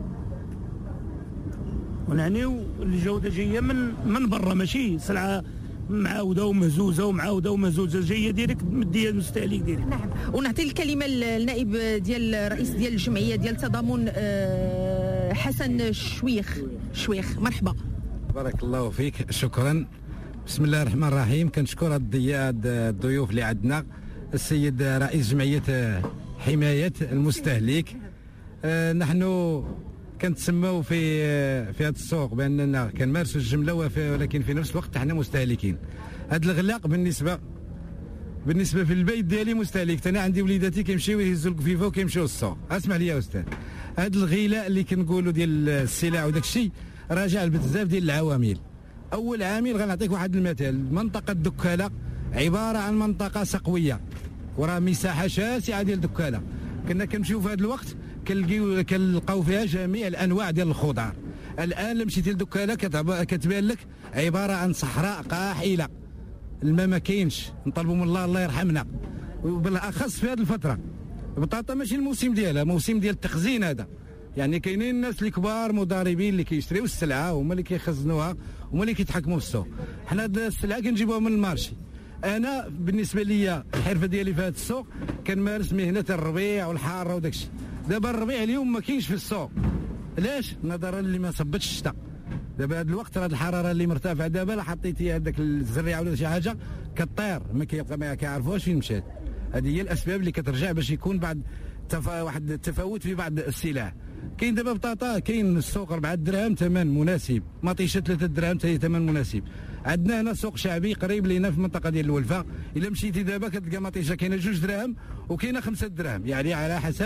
ونعنيو الجوده جايه من من برا، ماشي سلعه معاوده ومهزوزه ومعاوده ومهزوزه، جايه ديريكت مديه المستهلك ديريكت. نعم. ونعطي الكلمه للنائب ديال الرئيس ديال الجمعيه ديال التضامن حسن شويخ. شويخ مرحبا. بارك الله فيك، شكرا. بسم الله الرحمن الرحيم. كنشكر الضيوف اللي عندنا، السيد رئيس جمعيه حمايه المستهلك. آه نحن كنتسموا في في هذا السوق باننا كنمارسوا الجمله، ولكن في نفس الوقت حنا مستهلكين. هذا الغلاق بالنسبه بالنسبه في البيت ديالي مستهلك، انا عندي وليداتي كيمشيو يهزوا الكفيفه وكيمشيو للسوق. اسمح لي يا استاذ، هذا الغلاء اللي كنقولوا ديال السلع وداك الشيء راجع بزاف ديال العوامل. اول عامل غنعطيك واحد المثال، منطقه دكاله عباره عن منطقه سقويه وراه مساحه شاسعه ديال دكاله. كنا كنمشيو في هذا الوقت كنلقيو كنلقاو فيها جميع الانواع ديال الخضار. الان لما مشيتي لدكاله كتبان لك عباره عن صحراء قاحله، الماء ما كاينش. نطلبوا من الله الله يرحمنا، وبالاخص في هذه الفتره البطاطا ماشي الموسم ديالها، موسم ديال التخزين هذا. يعني كاينين الناس الكبار مضاربين اللي كيشريو السلعه هما اللي كيخزنوها هما اللي كيتحكموا في السوق. حنا السلعه كنجيبوها من المارشي. انا بالنسبه لي الحرفه ديالي في هذا السوق كنمارس مهنه الربيع والحاره وداك الشيء. دابا الربيع اليوم ما كاينش في السوق، علاش؟ نظرا اللي ما صبتش الشتاء. دابا هذا الوقت راه الحراره اللي مرتفعه، دابا لا حطيتي هذاك الزريعه ولا شي حاجه كطير، ما كيبقى ما كيعرفوش فين مشات. هذه هي الاسباب اللي كترجع باش يكون بعد تفا واحد التفاوت في بعض السلع. كاين دابا بطاطا كاين السوق أربعة دراهم ثمن مناسب، مطيشه ثلاثة دراهم حتى هي ثمن مناسب. عندنا هنا سوق شعبي قريب لينا في المنطقه ديال الولفه، الا مشيتي دابا كتلقى مطيشه كاينه جوج دراهم وكاينه خمسة دراهم، يعني على حسب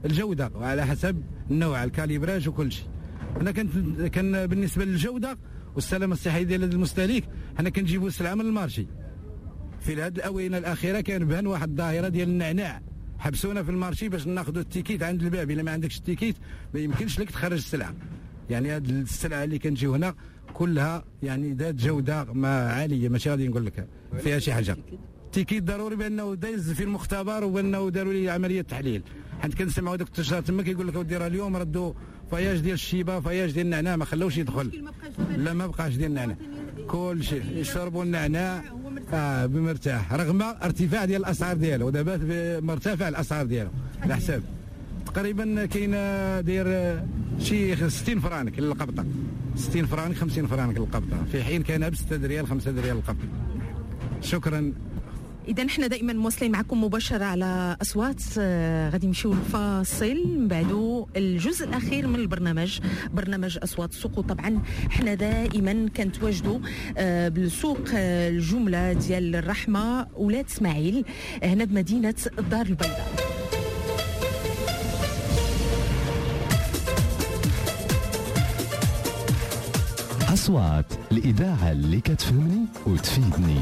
الجوده وعلى حسب النوع الكاليبراج وكل شيء. انا كنت كان بالنسبه للجوده والسلامه الصحيه ديال المستهلك حنا كنجيبوا السلعه من المارشي. في هذه الاونه الاخيره كان بان واحد الظاهره ديال النعناع، حبسونا في المارشي باش ناخذوا التيكيت عند الباب. الا ما عندكش التيكيت ما يمكنش لك تخرج السلعه. يعني هذه السلعه اللي كنجيو هنا كلها يعني ذات جوده ما عاليه، ماشي غادي نقول لك فيها شي حاجه. التيكيت ضروري بانه دايز في المختبر وبانه داروا لي عمليه تحليل. حيت كنسمعوا داك التجار تما كيقول لك ودي راه اليوم ردوا فياج ديال الشيبه، فياج ديال النعناع، ما خلوش يدخل. لا ما بقاش ديال النعناع، كل شيء يشربوا النعناع اه بمرتاح رغم ارتفاع ديال الاسعار ديالو. ودابا مرتفع الاسعار ديالو على حساب تقريبا كاين داير شي ستين فرانك للقبطه، ستين فرانك خمسين فرانك للقبطه، في حين كان ب ستة ريال خمسة ريال القبطه. شكرا. إذا احنا دائما مواصلين معكم مباشرة على أصوات. آه غادي نمشيو للفاصل، من بعده الجزء الأخير من البرنامج، برنامج أصوات السوق. وطبعا احنا دائما كنتواجدوا آه بالسوق آه الجملة ديال الرحمة ولاد إسماعيل هنا بمدينة الدار البيضاء. أصوات الإذاعة اللي كتفهمني وتفيدني.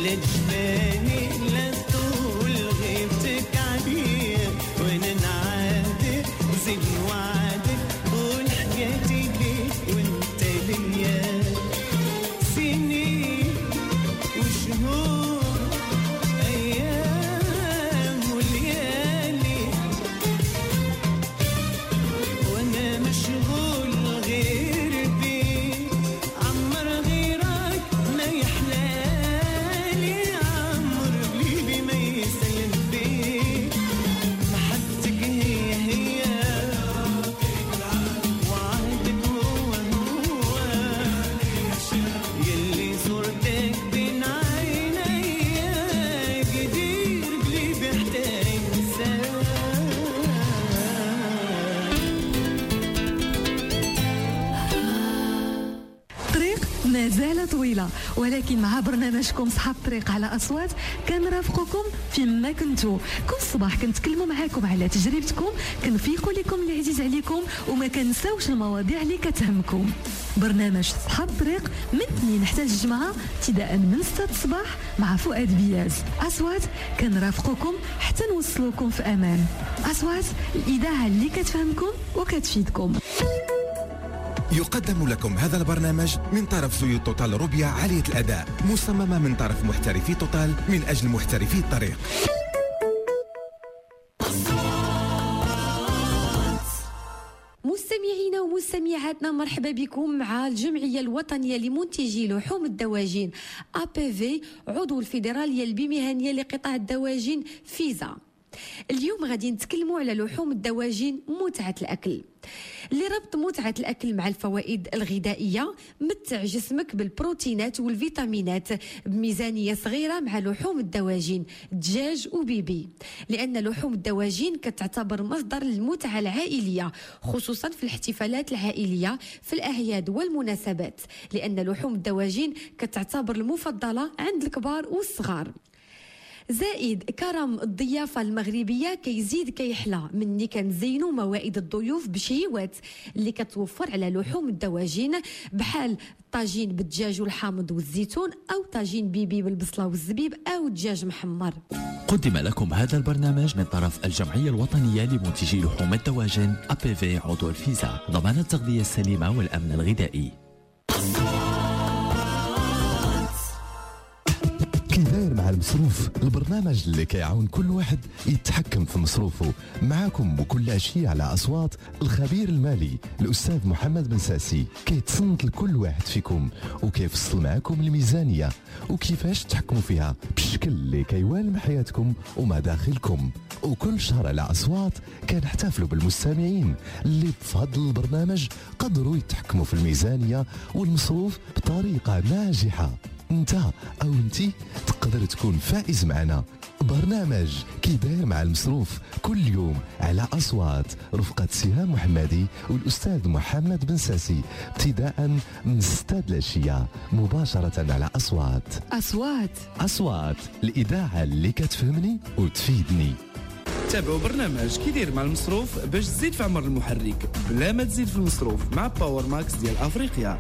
ولا جفاني لا طول غيبتك عليا وانا نعادك زين وعدك طول حياتي ليك وانت ليا سنين وشهور ايام وليالي وانا مشغول غير بيك عمر غيرك ما يحلالي عمر قلبي ما يسلم فيك محبتك هي هي وعهدك هو هو يلي صورتك بين عيني قدير قلبي احتاج انساك الطريق ما زال طويلة، ولكن مع برنامجكم صحاب الطريق على أصوات كنرافقكم فيما كنتو. كل صباح كنتكلموا معاكم على تجربتكم، كنفيقوا لكم اللي عزيز عليكم وما كنساوش المواضيع اللي كتهمكم. برنامج صحاب الطريق من اثنين حتى الجمعة ابتداء من ستة الصباح مع فؤاد بياز. أصوات كنرافقكم حتى نوصلوكم في أمان. أصوات الإذاعة اللي كتفهمكم وكتفيدكم. يقدم لكم هذا البرنامج من طرف زيوت توتال روبيا عالية الأداء، مصممة من طرف محترفي توتال من أجل محترفي الطريق. مستمعينا ومستمعاتنا، مرحبا بكم مع الجمعية الوطنية لمنتجي لحوم الدواجن أ بي في، عضو الفيدرالية البمهنية لقطاع الدواجن فيزا. اليوم غادي نتكلموا على لحوم الدواجن، متعة الأكل. لربط متعة الأكل مع الفوائد الغذائية، متع جسمك بالبروتينات والفيتامينات بميزانية صغيرة مع لحوم الدواجن دجاج وبيبي، لأن لحوم الدواجن كتعتبر مصدر للمتعة العائلية، خصوصا في الاحتفالات العائلية في الأعياد والمناسبات، لأن لحوم الدواجن كتعتبر المفضلة عند الكبار والصغار. زائد كرم الضيافة المغربية كيزيد كيحلى مني كنزينوا موائد الضيوف بشهيوات اللي كتوفر على لحوم الدواجن، بحال طاجين بالدجاج والحامض والزيتون، أو طاجين بيبي بالبصلة والزبيب، أو دجاج محمر. قدم لكم هذا البرنامج من طرف الجمعية الوطنية لمنتجي لحوم الدواجن أ بي في، عضو الفيزا، ضمان التغذية السليمة والأمن الغذائي. كي داير مع المصروف، البرنامج اللي كيعاون كل واحد يتحكم في مصروفه. معاكم وكل عشية على أصوات الخبير المالي الأستاذ محمد بن ساسي، كيتصنت لكل واحد فيكم وكيفصل معاكم الميزانية وكيفاش تحكموا فيها بالشكل اللي كيوالم حياتكم ومداخلكم. وكل شهر على أصوات كنحتفلوا بالمستمعين اللي بفضل البرنامج قدروا يتحكموا في الميزانية والمصروف بطريقة ناجحة. انت او انتي تقدر تكون فائز معنا. برنامج كي داير مع المصروف كل يوم على أصوات، رفقة سهام محمدي والأستاذ محمد بن ساسي، ابتداء من ستة العشية مباشرة على أصوات. أصوات أصوات الإذاعة اللي كتفهمني وتفيدني. تابعوا برنامج كي داير مع المصروف باش تزيد في عمر المحرك بلا ما تزيد في المصروف مع باور ماكس ديال أفريقيا.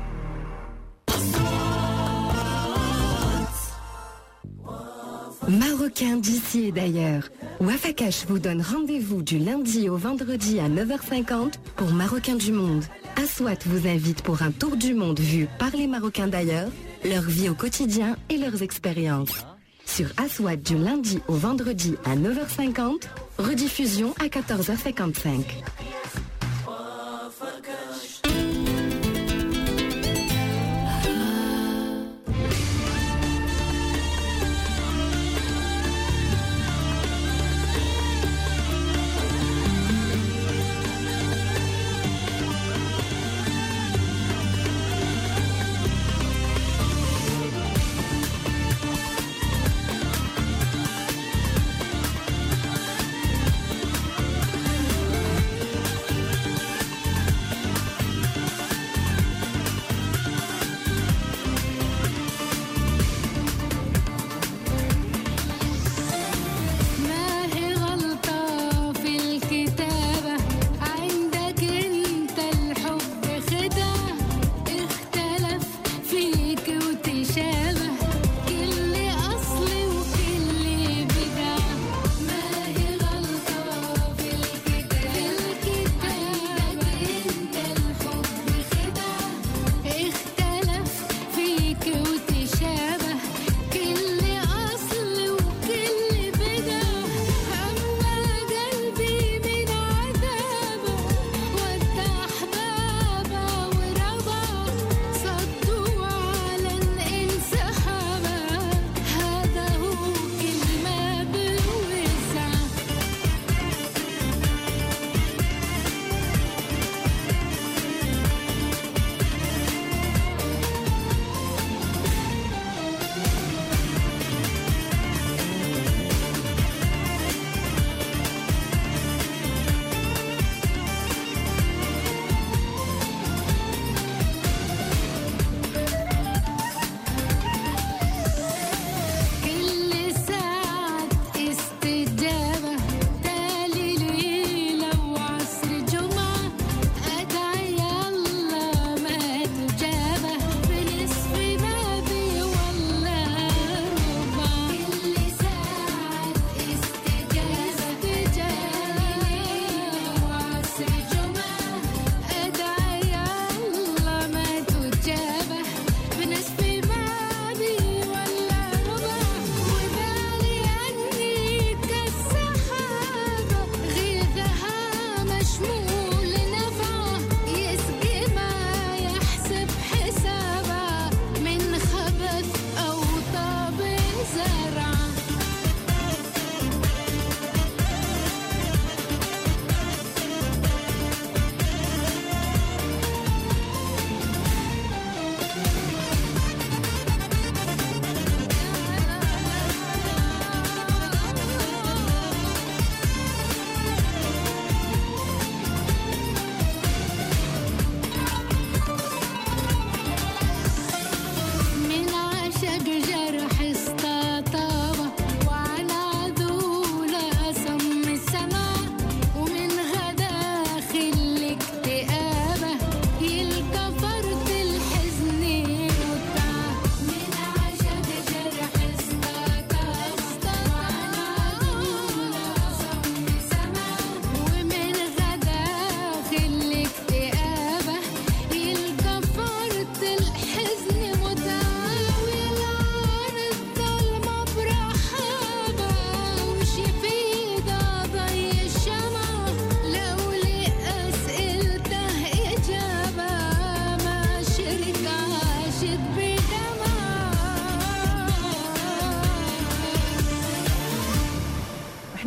Marocain d'ici et d'ailleurs. Wafakash vous donne rendez-vous du lundi au vendredi à neuf heures cinquante pour Marocains du monde. Aswat vous invite pour un tour du monde vu par les Marocains d'ailleurs, leur vie au quotidien et leurs expériences. Sur Aswat du lundi au vendredi à neuf heures cinquante, rediffusion à quatorze heures cinquante-cinq.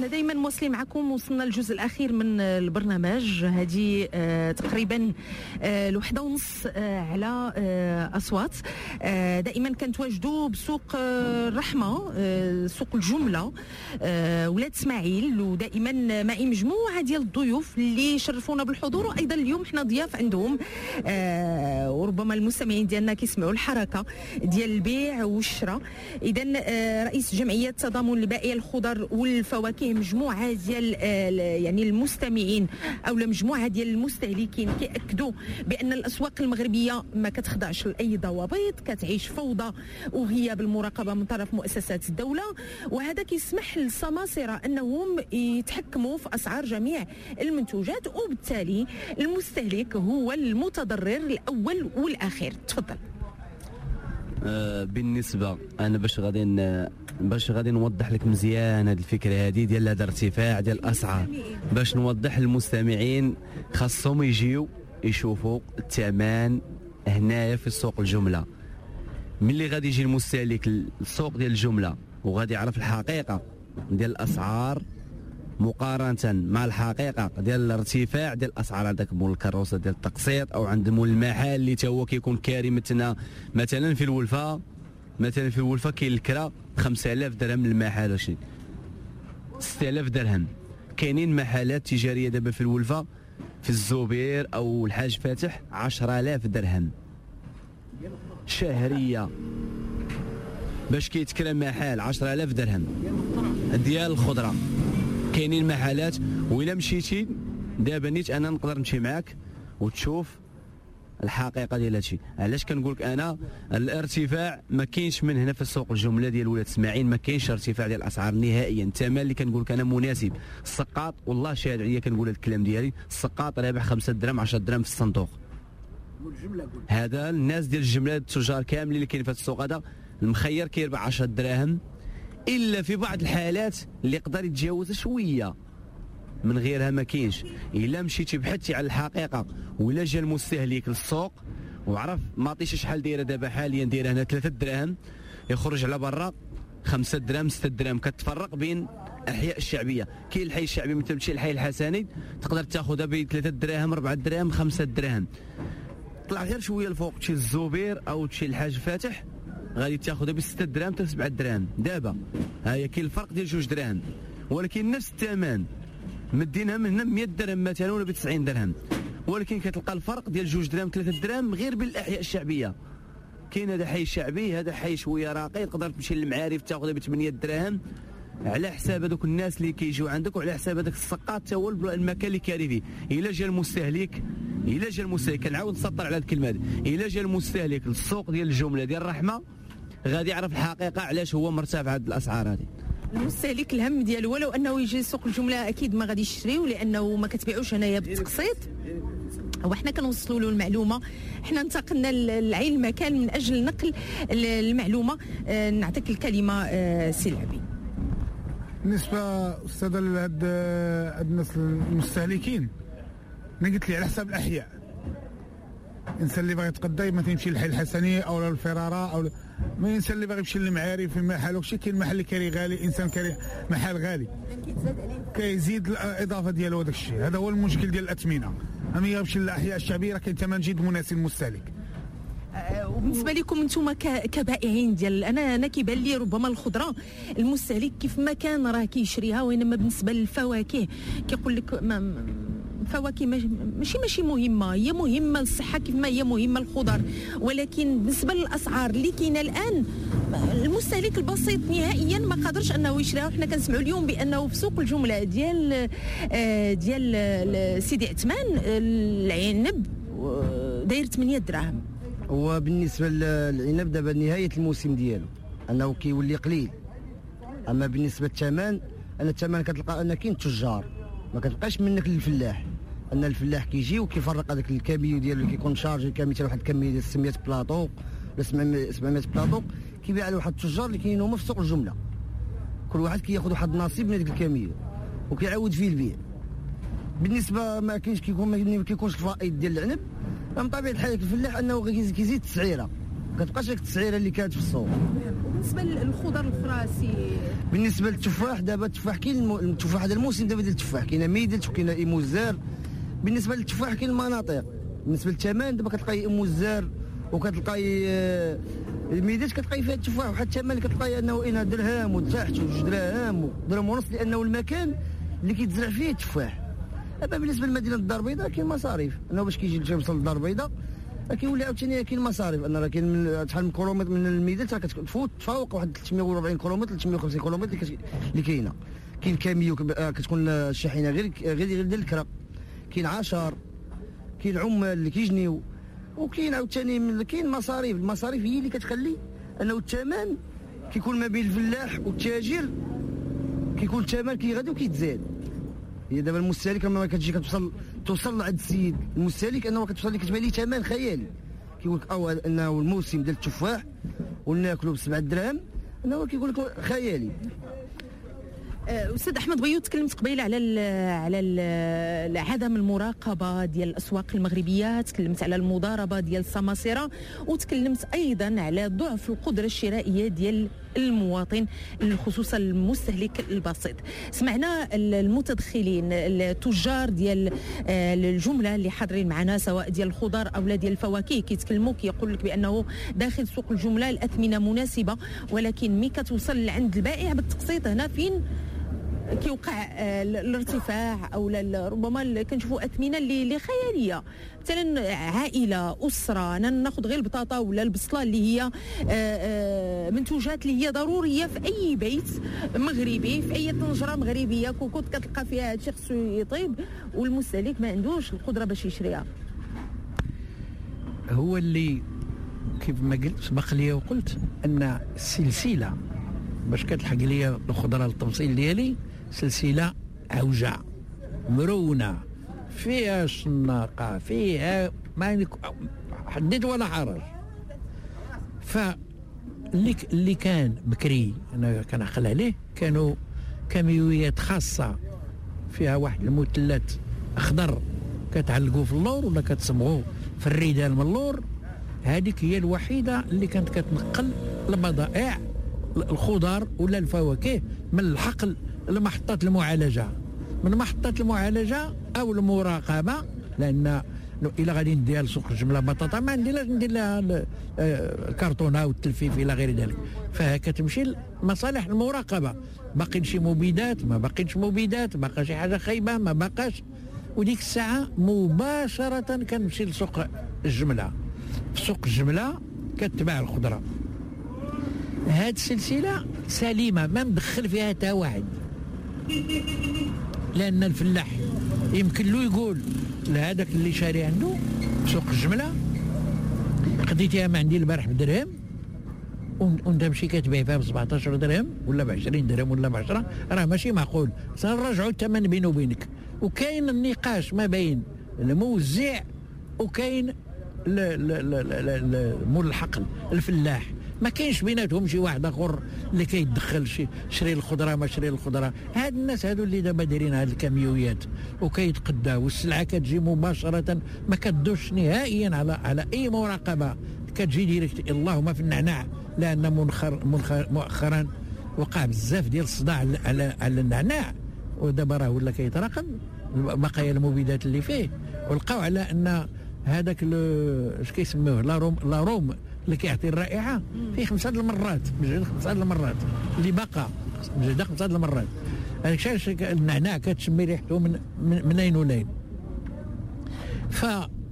دائما مواصلين معكم. وصلنا للجزء الاخير من البرنامج. هذه آه تقريبا آه الوحده ونص آه على آه اصوات. آه دائما كنتواجدوا بسوق آه الرحمه، آه سوق الجمله، آه ولاد اسماعيل، ودائما معي مجموعه ديال الضيوف اللي شرفونا بالحضور. وايضا اليوم حنا ضياف عندهم، آه وربما المستمعين ديالنا كيسمعوا الحركه ديال البيع والشراء. اذا آه رئيس جمعيه تضامن لبائع الخضر والفواكه، مجموعه ديال يعني المستمعين او مجموعه ديال المستهلكين كيأكدوا بان الاسواق المغربيه ما كتخضعش لاي ضوابط، كتعيش فوضى وهي بالمراقبه من طرف مؤسسات الدوله، وهذا كيسمح للسماسره انهم يتحكموا في اسعار جميع المنتوجات، وبالتالي المستهلك هو المتضرر الاول والاخير. تفضل. آه بالنسبه انا باش غادي باش غادي نوضح لك مزيان هذه الفكره هذه ديال هذا الارتفاع ديال الاسعار، باش نوضح للمستمعين خاصهم يجيو يشوفوا الثمن هنايا في السوق الجمله. ملي غادي يجي المستهلك للسوق ديال الجمله وغادي يعرف الحقيقه ديال الاسعار مقارنه مع الحقيقه ديال الارتفاع ديال الاسعار. عندك مول الكروسه ديال التقسيط، او عند مول المحل اللي تا هو كيكون كاري مثلا مثلا في الولفه مثلا في الولفه كاين الكرا خمسة آلاف درهم المحل شي ستة آلاف درهم. كاينين محلات تجاريه دابا في الولفه في الزبير او الحاج فاتح عشرة آلاف درهم شهريه باش كيتكرم محل عشرة آلاف درهم ديال الخضره. كاينين محلات وإلا مشيتي دابا نيت انا نقدر نمشي معاك وتشوف الحقيقه ديال هادشي. علاش كنقول لك انا الارتفاع ما كاينش من هنا في السوق الجمله ديال ولاد اسماعيل، ما كاينش ارتفاع ديال الاسعار نهائيا. الثمن اللي كنقول لك انا مناسب. السقاط والله شاهد عليا كنقول هذا الكلام ديالي، السقاط رابح خمسة دراهم عشرة دراهم في الصندوق. هذا الناس ديال الجمله التجار كاملين اللي كاين في هذا السوق هذا المخير كيربح عشرة دراهم، الا في بعض الحالات اللي يقدر يتجاوز شويه، من غيرها ما كاينش. الا مشيتي بحثتي على الحقيقه ولا جا المستهلك للسوق وعرف ماطيشه شحال دايره دابا حاليا، دايره هنا ثلاثة دراهم، يخرج على برا خمسة دراهم ستة دراهم. كتفرق بين الاحياء الشعبيه. كاين الحي الشعبي مثل تمشي الحي الحسني تقدر تاخذها ب ثلاثة دراهم أربعة دراهم خمسة دراهم. طلع غير شويه الفوق تمشي للزبير او تمشي للحاج فاتح غادي تاخذها ب ستة دراهم حتى سبعة دراهم. دابا ها هي كاين الفرق ديال جوج دراهم، ولكن نفس الثمن مدينها من هنا مية درهم مثلا ولا ب تسعين درهم، ولكن كتلقى الفرق ديال جوج دراهم ثلاثة دراهم غير بالاحياء الشعبيه. كاين هذا حي شعبي، هذا حي شويه راقي، تقدر تمشي للمعارف تاخذها ب ثمانية دراهم على حساب هذوك الناس اللي كيجيو عندك، وعلى حساب هذاك السقاط حتى هو المكان اللي كاري فيه. الا جا المستهلك الا جا المستهلك كنعاود نسطر على هذه الكلمه هذه، الا جا المستهلك للسوق ديال الجمله ديال الرحمه غادي يعرف الحقيقه علاش هو مرتفع هذه الاسعار هذه. المستهلك الهم ديالو ولو انه يجي سوق الجمله اكيد ما غاديش يشريو لانه ما كتبيعوش هنايا بالتقسيط، وحنا كنوصلوا له المعلومه. حنا انتقلنا لعين المكان من اجل نقل المعلومه. آه نعطيك الكلمه آه سي العبي. بالنسبه استاذه لهاد الناس المستهلكين، انا قلت لي على حساب الاحياء. الانسان اللي باغي يتقدى ما تيمشي للحي الحسني او للفراره او ما الانسان اللي باغي يمشي للمعارف في المحل وشي. كاين محل اللي كاري غالي، انسان كاري محل غالي كيزيد الاضافه ديالو. هذاك الشيء هذا هو المشكل ديال الاثمنه. اما يمشي للاحياء الشعبيه راه كاين ثمن جد مناسب للمستهلك. وبالنسبه لكم انتم كبائعين ديال انا انا كيبان لي ربما الخضره المستهلك كيف ما كان راه كيشريها، وانما بالنسبه للفواكه كيقول لك ما الفواكه ماشي ماشي مهمه، هي مهمه للصحه كيف ما هي مهمه الخضر، ولكن بالنسبه للاسعار اللي كاينه الان المستهلك البسيط نهائيا ما قادرش انه يشريها. وحنا كنسمعوا اليوم بانه في سوق الجمله ديال ديال سيدي عثمان العنب داير ثمانية دراهم. وبالنسبه للعنب دابا نهايه الموسم ديالو انه كيولي قليل. اما بالنسبه للثمن، انا الثمن كتلقى ان كاين تجار ما كتبقاش منك للفلاح، ان الفلاح كيجي وكيفرق هذاك الكاميو ديالو اللي كيكون شارجي كامل واحد الكميه ديال ستمية بلاطو ولا سبعمية بلاطو، كيبيع لواحد التجار اللي كاينين هما في سوق الجمله. كل واحد كياخذ واحد النصيب من هذاك الكاميو وكيعاود فيه البيع. بالنسبه ما كاينش كيكون ما كيكونش الفائض ديال العنب، من طبيعه الحال الفلاح انه كيزيد التسعيره، ما كتبقاش هذيك التسعيره اللي كانت في السوق. بالنسبه للخضر الاخرى سي بالنسبه للتفاح دابا التفاح كاين الم- التفاح هذا الموسم دابا ديال التفاح كاين ميدلت وكاين ايموزار. بالنسبه للتفاح كاين المناطق. بالنسبه للثمن دابا كتلقاي ايموزار وكتلقاي آه، الميدلت كتلقاي فيها التفاح، وحتى الثمن كتلقاي انه اين درهم وتحت وجوج دراهم ودرهم ونص، لانه المكان اللي كيتزرع فيه التفاح. اما بالنسبه لمدينه الدار البيضاء كاين مصاريف انه باش كيجي يوصل للدار البيضاء كيولي عاوتاني كاين مصاريف ان راه كاين من شحال من كيلومتر من الميدان راه كتفوت تفوق واحد ثلاثمية وأربعين كيلومتر ثلاثمية وخمسين كيلومتر اللي كت- اللي كاينه. كاين كاميو كب- آه، كتكون الشاحنه غير غير غير ديال الكرا، كاين عشر، كاين عمال اللي كيجنيو، وكاين عاوتاني من- كاين مصاريف. المصاريف هي اللي كتخلي انه الثمن كيكون ما بين الفلاح والتاجر كيكون الثمن كيغادي وكيتزاد. هي دابا المستهلك لما كتجي كتوصل توصل لعند السيد المستهلك انه كتوصل لك كتبان ليه ثمن خيالي، كيقول لك او انه الموسم ديال التفاح وناكلوا بسبعة دراهم، انه كيقول لك خيالي. آه، استاذ احمد بيوت تكلمت قبيله على ال على ال عدم المراقبه ديال الاسواق المغربيه، تكلمت على المضاربه ديال السماسره، وتكلمت ايضا على ضعف القدره الشرائيه ديال المواطن خصوصا المستهلك البسيط. سمعنا المتدخلين التجار ديال آه، الجمله اللي حاضرين معنا سواء ديال الخضر او لا ديال الفواكه كيتكلموا كيقول لك بانه داخل سوق الجمله الاثمنه مناسبه، ولكن ملي كتوصل لعند البائع بالتقسيط هنا فين كيوقع آه، الارتفاع او لا- ربما ال- كنشوفوا اثمنه اللي اللي خياليه. مثلا عائله اسره انا ناخذ غير البطاطا ولا البصله اللي هي آه، آه، منتوجات اللي هي ضروريه في اي بيت مغربي، في اي طنجره مغربيه كوكوط كتلقى فيها هادشي خصو يطيب، والمستهلك ما عندوش القدره باش يشريها. هو اللي كيف ما قلت سبق لي وقلت ان السلسله باش كتلحق لي الخضره التفصيل ديالي سلسله عوجه مرونه فيها شناقه فيها ما يك- حدث ولا حرج. فاللي ك- اللي كان بكري انا كنعقل عليه كانوا كاميويات خاصه فيها واحد المثلث اخضر كتعلقوا في اللور ولا كتصبغوا في الردال من اللور، هذيك هي الوحيده اللي كانت كتنقل البضائع الخضار ولا الفواكه من الحقل لمحطات المعالجه، من محطات المعالجه او المراقبه، لان الى غادي نديها لسوق الجمله بطاطا ما نديرهاش ندير لها ال- آه، الكرتونه والتلفيف الى غير ذلك، فها كتمشي لمصالح المراقبه، باقي شي مبيدات ما باقيش مبيدات، باقا شي حاجه خايبه ما باقاش، وديك الساعه مباشره كنمشي لسوق الجمله. في سوق الجمله كتباع الخضره، هاد السلسله سليمه ما مدخل فيها حتى واحد، لان الفلاح يمكن له يقول لهذاك اللي شاري عنده في سوق الجمله قضيتيها ما عندي البارح بدرهم وانت مشي كتبيع فيها ب سبعطاش درهم ولا ب عشرين درهم ولا ب عشرة، راه ماشي معقول، سنرجعوا الثمن بينه وبينك. وكاين النقاش ما بين الموزع وكاين ل- ل- ل- ل- ل- مول الحقل الفلاح، ما كاينش بيناتهم شي واحد اخر اللي كيتدخل شي شري الخضره ما شري الخضره. هاد الناس هادو اللي دابا دايرين هاد الكاميويات وكيتقداو والسلعه كتجي مباشره ما كدوش نهائيا على على اي مراقبه، كتجي ديريكت. اللهم في النعناع، لان منخر منخر مؤخرا وقع بزاف ديال الصداع على على, على النعناع، ودابا راه ولا كيتراكم بقايا المبيدات اللي فيه، ولقاو على ان هذاك اش كيسموه لاروم لاروم اللي كيعطي الرائحه فيه خمسه المرات مجهد خمسه المرات اللي بقى مجهد خمسه المرات. هذاك الشيء النعناع كتشمي ريحته من من, من اين ولين. ف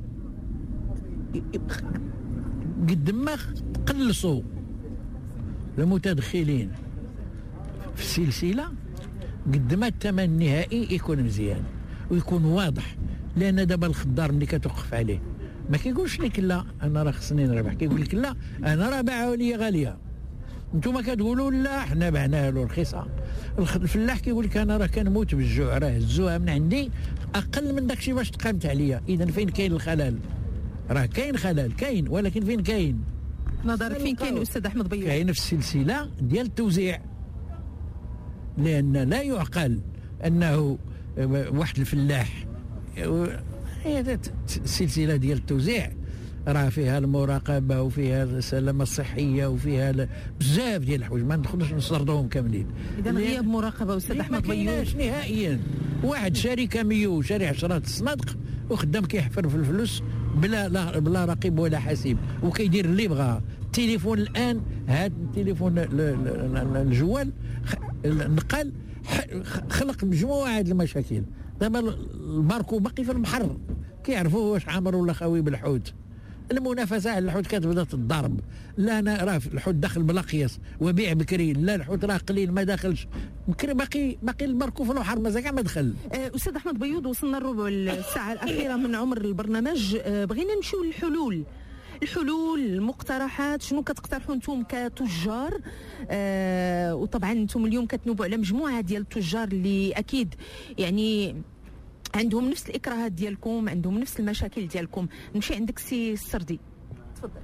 قد ما قلصوا المتدخلين في السلسله قد ما الثمن النهائي يكون مزيان ويكون واضح، لان دابا الخضار اللي كتوقف عليه ما كيقولش لك لا انا راه خصني نربح، كيقول لك لا انا راه باعوا لي غاليه، انتم كتقولوا لا حنا بعناها له رخيصه. الخ- الفلاح كيقول لك انا راه كنموت بالجوع، راه هزوها من عندي اقل من داكشي باش تقامت عليا. اذا فين كاين الخلل؟ راه كاين خلل كاين، ولكن فين كاين؟ نظرك فين كاين استاذ احمد بيوت؟ كاين في السلسله ديال التوزيع، لان لا يعقل انه واحد الفلاح هي السلسله ديال التوزيع راه فيها المراقبه وفيها السلامه الصحيه وفيها ل- بزاف ديال الحوايج ما ندخلوش نسردوهم كاملين. اذا غياب مراقبه استاذ احمد ما كايناش بيوض. نهائيا. واحد شاري كاميو شاري عشرات الصنادق وخدام كيحفر في الفلوس بلا لا بلا رقيب ولا حسيب وكيدير اللي بغا. التليفون الان هذا التليفون ال- ال- ال- الجوال خ- النقال ح- خلق مجموعه د المشاكل. دابا الباركو باقي في البحر كيعرفوا واش عامر ولا خاوي بالحوت. المنافسه على الحوت كتبدا تضرب. لا انا راه الحوت داخل بلا قياس وبيع بكري، لا الحوت راه قليل ما داخلش بكري، باقي باقي الباركو في البحر مازال كاع ما دخل. آه، استاذ احمد بيوض، وصلنا الربع الساعه الاخيره من عمر البرنامج. آه، بغينا نمشيو للحلول. الحلول المقترحات شنو كتقترحوا انتم كتجار؟ آه وطبعا انتم اليوم كتنوبوا على مجموعه ديال التجار اللي اكيد يعني عندهم نفس الاكراهات ديالكم، عندهم نفس المشاكل ديالكم. نمشي عندك سي السردي، تفضل.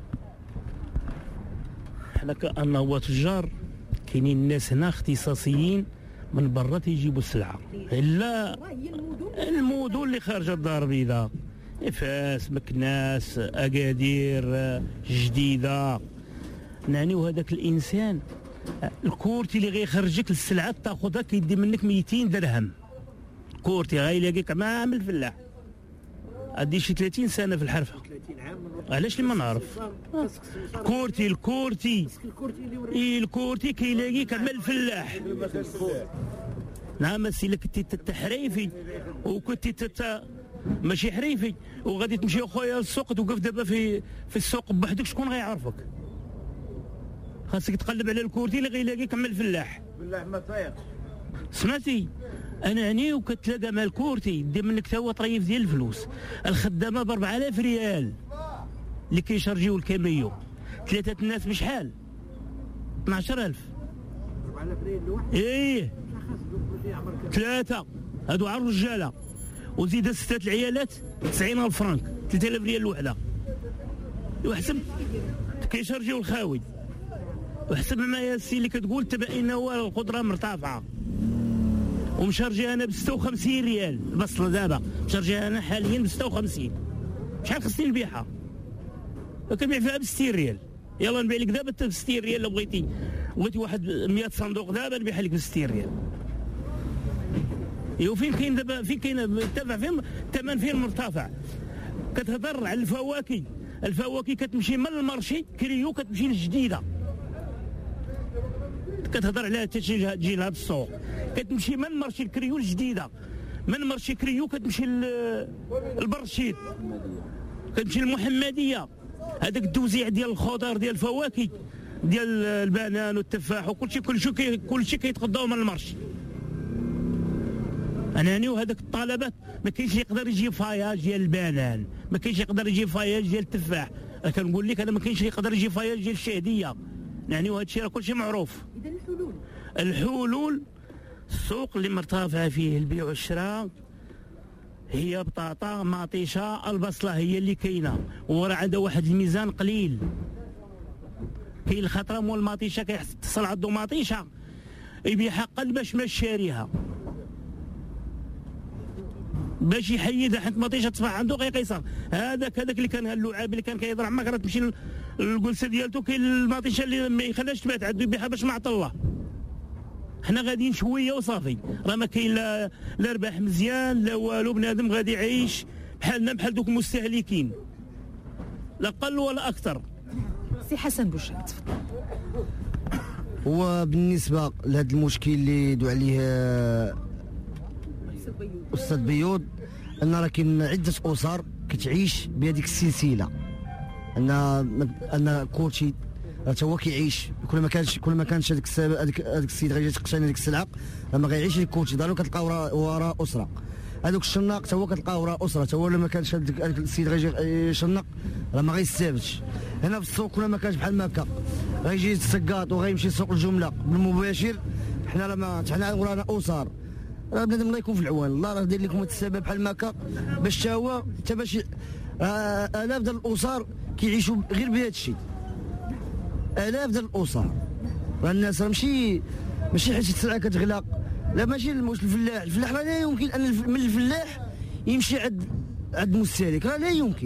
حنا كأنه تجار كاينين الناس هنا اختصاصيين من برا تيجيبوا السلعه، الا المدن اللي خارجه الدار البيضاء، فاس، مكناس، اكادير، جديده. نعنيو هذاك الانسان الكورتي اللي غيخرجك السلعه تاخذها كيدي منك مئتين درهم. كورتي غيلاقيك مع عامل فلاح ادي شي ثلاثين سنه في الحرفه. علاش اللي ما نعرف كورتي الكورتي اي الكورتي كيلاقيك مع الفلاح. نعم سي كنتي تحريفي وكنتي تت ماشي حريفي وغادي تمشي اخويا للسوق توقف دابا في في السوق بوحدك، شكون غيعرفك؟ خاصك تقلب على الكورتي اللي غيلاقيك مع الفلاح. بالله ما فايق. سمعتي؟ انا عني وكتلاقى مع الكورتي دير منك تا هو طريف ديال الفلوس. الخدامه ب أربعة آلاف ريال اللي كيشارجيو الكاميو، ثلاثه الناس بشحال؟ اثناش ألف. أربعة آلاف ريال لواحد؟ ايه ثلاثه هادو على الرجاله، وزيد ستة العيالات تسعين ألف فرانك، ثلاثة آلاف ريال الوحده. وحسب كيشارجيو الخاوي، وحسب معايا السي اللي كتقول تبعين هو القدره مرتفعه، ومشارجي انا ب ستة وخمسين ريال البصله دابا، مشارجي انا حاليا ب ستة وخمسين. شحال خصني نبيعها؟ كنبيع فيها ب ستين ريال. يلا نبيع لك دابا ب ستين ريال لو بغيتي، بغيتي واحد مئة صندوق دابا نبيعها لك ب ستين ريال. ايوا فين كاين دابا؟ فين كاين مرتفع؟ فين الثمن فين مرتفع؟ كتهضر على الفواكه، الفواكه كتمشي من المارشي كريو كتمشي للجديده، كتهضر عليها تجي تجي لها بالسوق، كتمشي من مارشي الكريو الجديده، من مارشي كريو كتمشي للبرشيد، كتمشي للمحمديه. هذاك التوزيع ديال الخضر ديال الفواكه ديال البنان والتفاح وكلشي كلشي كلشي كيتقداو من المارشي. انا هاني وهذاك الطلبات ما كاينش يقدر يجيب فاياج ديال البنان، ما كاينش يقدر يجيب فاياج ديال التفاح. انا كنقول لك انا ما كاينش يقدر يجيب فاياج ديال الشهديه. يعني وهذا الشيء راه كلشي معروف. اذا الحلول الحلول السوق اللي مرتفع فيه البيع والشراء هي بطاطا، مطيشه، البصله هي اللي كاينه، وراه عندها واحد الميزان قليل. كاين الخطره مول المطيشه كيحصل عنده مطيشه يبيعها قل باش ما شاريها، باش يحيدها حيت مطيشه تصبح عنده غير قيصر. هذاك هذاك اللي كان اللعاب اللي كان كيضرع معك راه تمشي للجلسه ديالته، كاين المطيشه اللي ما يخليهاش تبات عنده يبيعها باش ما عطى الله. حنا غاديين شويه وصافي، راه ما كاين لا لا ربح مزيان لا والو. بنادم غادي يعيش بحالنا بحال دوك المستهلكين، لا قل ولا اكثر. سي حسن بوشاد تفضل. هو بالنسبه لهذا المشكل اللي دعا عليه استاذ بيوض، ان راه كاين عده اسر كتعيش بهذيك السلسله، ان ان كلشي حتى هو كيعيش. كل ما كانش كل ما كانش هذاك هذاك هذاك السيد غيجي يتقشن هذيك السلعه راه ما غيعيش الكلشي، ضروري كتلقى وراء وراء اسره. هذوك الشناق حتى هو كتلقى وراء اسره، حتى هو لما كانش هذاك السيد غيجي يشنق راه ما غيستافدش. هنا في السوق كل ما كانش بحال هكا غيجي يتسقاط وغيمشي لسوق الجمله بالمباشر. حنا راه ما حنا ورانا اسر، راه بنادم الله يكون في العوان، الله راه داير لكم هذا السبب بحال هكا باش حتى هو حتى باش الاف ديال الاسر كيعيشوا غير بهذا الشيء. الاف ديال الاسر راه الناس راه ماشي ماشي حيت السلعه كتغلى، لا ماشي المش الفلاح، الفلاح راه لا يمكن ان من الفلاح يمشي عند عند المستهلك، راه لا يمكن.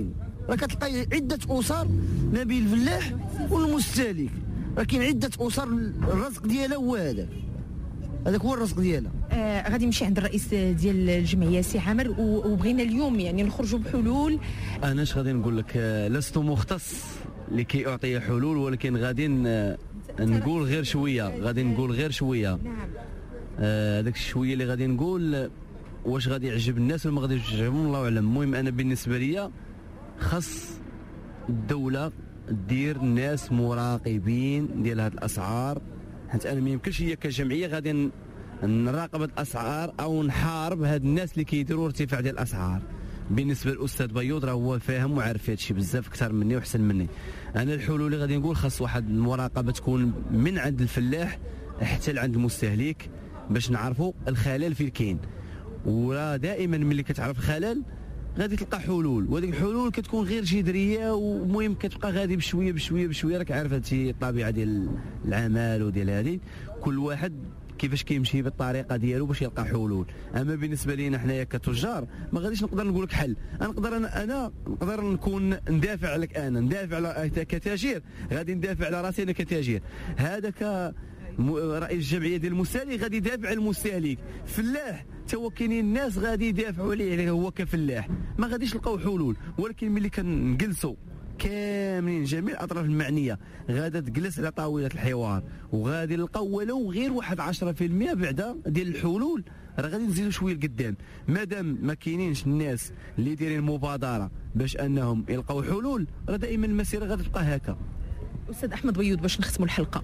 راه كتلقى عده اسر ما بين الفلاح والمستهلك، راه كاين عده اسر الرزق ديالها هو هذاك هذاك هو الرزق ديالها. آه غادي نمشي عند الرئيس ديال الجمعيه سي عامر، وبغينا اليوم يعني نخرجوا بحلول. انا اش غادي نقول لك، لست مختص لكي اعطي حلول، ولكن غادي نقول غير شويه غادي نقول غير شويه نعم. آه داك الشويه اللي غادي نقول واش غادي يعجب الناس ولا ما غاديش يعجبهم الله اعلم. المهم انا بالنسبه لي خاص الدوله دير ناس مراقبين ديال هاد الاسعار، حيت انا ما يمكنش هي كجمعيه غادي نراقب الاسعار او نحارب هاد الناس اللي كيديروا ارتفاع ديال الاسعار. بالنسبه للاستاذ بيوض راه هو فاهم وعارف هادشي بزاف اكثر مني واحسن مني. انا الحلول اللي غادي نقول خاص واحد المراقبه تكون من عند الفلاح حتى لعند المستهلك باش نعرفوا الخلل فين كاين، ودائما ملي كتعرف خلل غادي تلقى حلول، وهذيك الحلول كتكون غير جذريه، ومهم كتبقى غادي بشويه بشويه بشويه. راك عارف هادشي الطبيعه ديال العمل وديال هذه، كل واحد كيفاش كيمشي بالطريقه ديالو باش يلقى حلول. اما بالنسبه لينا حنايا كتجار ما غاديش نقدر نقول لك حل، انا نقدر انا, أنا نقدر نكون ندافع عليك، انا ندافع على كتاجر، غادي ندافع على راسي انا كتاجر، هذاك رئيس الجمعيه ديال المستهلك غادي يدافع على المستهلك، فلاح تا كاينين الناس غادي يدافعوا عليه هو كفلاح، ما غاديش نلقاو حلول. ولكن ملي كنجلسوا كاملين جميع الاطراف المعنيه غادا تجلس على طاوله الحوار وغادي نلقاو ولو غير واحد عشرة في المية بعدا ديال الحلول، راه غادي نزيدوا شويه لقدام. مادام ما كاينينش الناس اللي دايرين مبادره باش انهم يلقاو حلول، راه دائما المسيره غادي تبقى هكا. استاذ احمد بيوض باش نختموا الحلقه،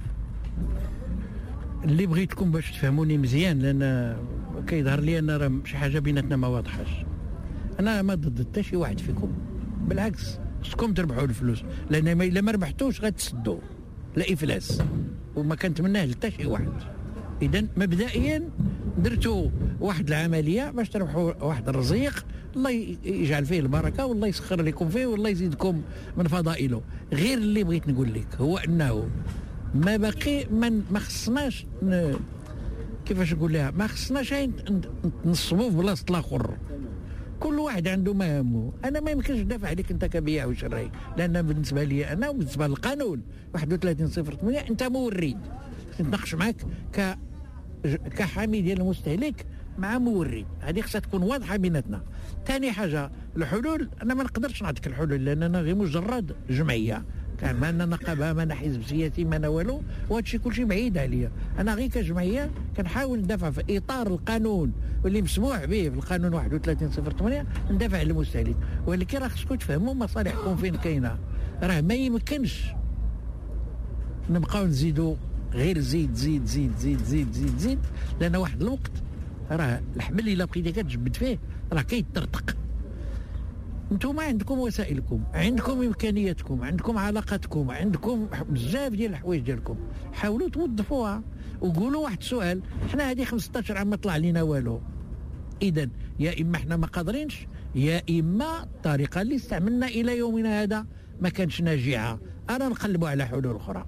اللي بغيتكم باش تفهموني مزيان، لان كيظهر لي ان راه شي حاجه بيناتنا ما واضحاش. انا ما ضد حتى شي واحد فيكم، بالعكس خصكم تربحوا الفلوس، لان ما الا ما ربحتوش غتسدوا لا افلاس، وما كنتمناه لحتى شي واحد. اذا مبدئيا درتوا واحد العمليه باش تربحوا واحد الرزيق، الله يجعل فيه البركه والله يسخر لكم فيه والله يزيدكم من فضائله. غير اللي بغيت نقول لك هو انه ما باقي من ما خصناش كيفاش نقول لها، ما خصناش نصبوا في بلاصه الاخر، كل واحد عنده مهامه. انا ما يمكنش ندافع عليك انت كبيع وشراي، لان بالنسبه لي انا وبالنسبه للقانون واحد وثلاثين صفر ثمانية انت مورد، نتناقش معك ك كحامي ديال المستهلك مع مورد، هذه خصها تكون واضحه بيناتنا. ثاني حاجه الحلول، انا ما نقدرش نعطيك الحلول لان انا غير مجرد جمعيه، كان ما انا نقابه ما انا حزب سياسي ما انا والو، وهذا الشيء كلشي بعيد عليا. انا غير كجمعيه كنحاول ندافع في اطار القانون واللي مسموح به في القانون واحد وثلاثين صفر ثمانية، ندافع على المستهلك. ولكن راه خصكم تفهموا مصالحكم فين كاينه، راه ما يمكنش نبقاو نزيدوا غير زيد زيد زيد زيد زيد زيد زيد، لان واحد الوقت راه الحمل الا بقيتي كتجبد فيه راه كيترتق. انتم عندكم وسائلكم، عندكم امكانياتكم، عندكم علاقاتكم، عندكم بزاف ديال الحوايج ديالكم، حاولوا توظفوها وقولوا واحد السؤال. حنا هذه خمسطاش عام ما طلع لينا والو، اذا يا اما حنا ما قادرينش يا اما الطريقه اللي استعملنا الى يومنا هذا ما كانش ناجعه، انا نقلبوا على حلول اخرى.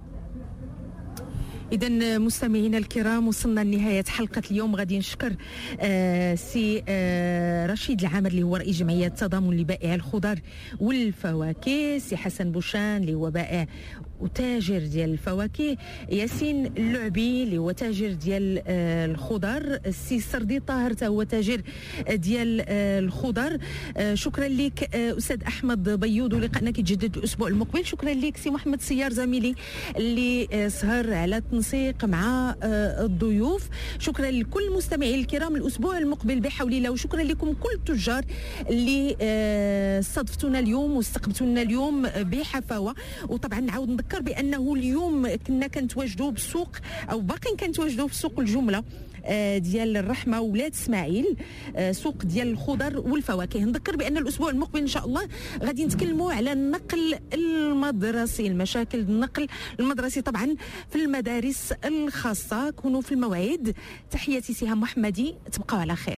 إذا مستمعينا الكرام وصلنا لنهاية حلقة اليوم. غادي نشكر آه سي آه رشيد العامر اللي هو رئيس جمعية تضامن لبائع الخضر والفواكه، سي حسن بوشان اللي هو بائع وتاجر ديال الفواكه، ياسين اللعبي اللي هو تاجر ديال آه الخضر، السي سردي طاهر تا هو تاجر ديال آه الخضر. آه شكرا لك آه استاذ احمد بيوض، ولقاءنا كيتجدد الاسبوع المقبل. شكرا لك سي محمد سيار زميلي اللي آه سهر على التنسيق مع آه الضيوف. شكرا لكل مستمعي الكرام، الاسبوع المقبل بحول الله. وشكرا لكم كل التجار اللي آه استضفتونا اليوم واستقبلتونا اليوم بحفاوه. وطبعا نعاود نذكر بانه اليوم كنا كنتواجدوا بالسوق او باقيين كنتواجدوا في سوق الجمله ديال الرحمه ولاد اسماعيل، سوق ديال الخضر والفواكه. نذكر بان الاسبوع المقبل ان شاء الله غادي نتكلموا على النقل المدرسي، المشاكل النقل المدرسي طبعا في المدارس الخاصه. كونوا في الموعد. تحياتي سهام محمدي، تبقوا على خير.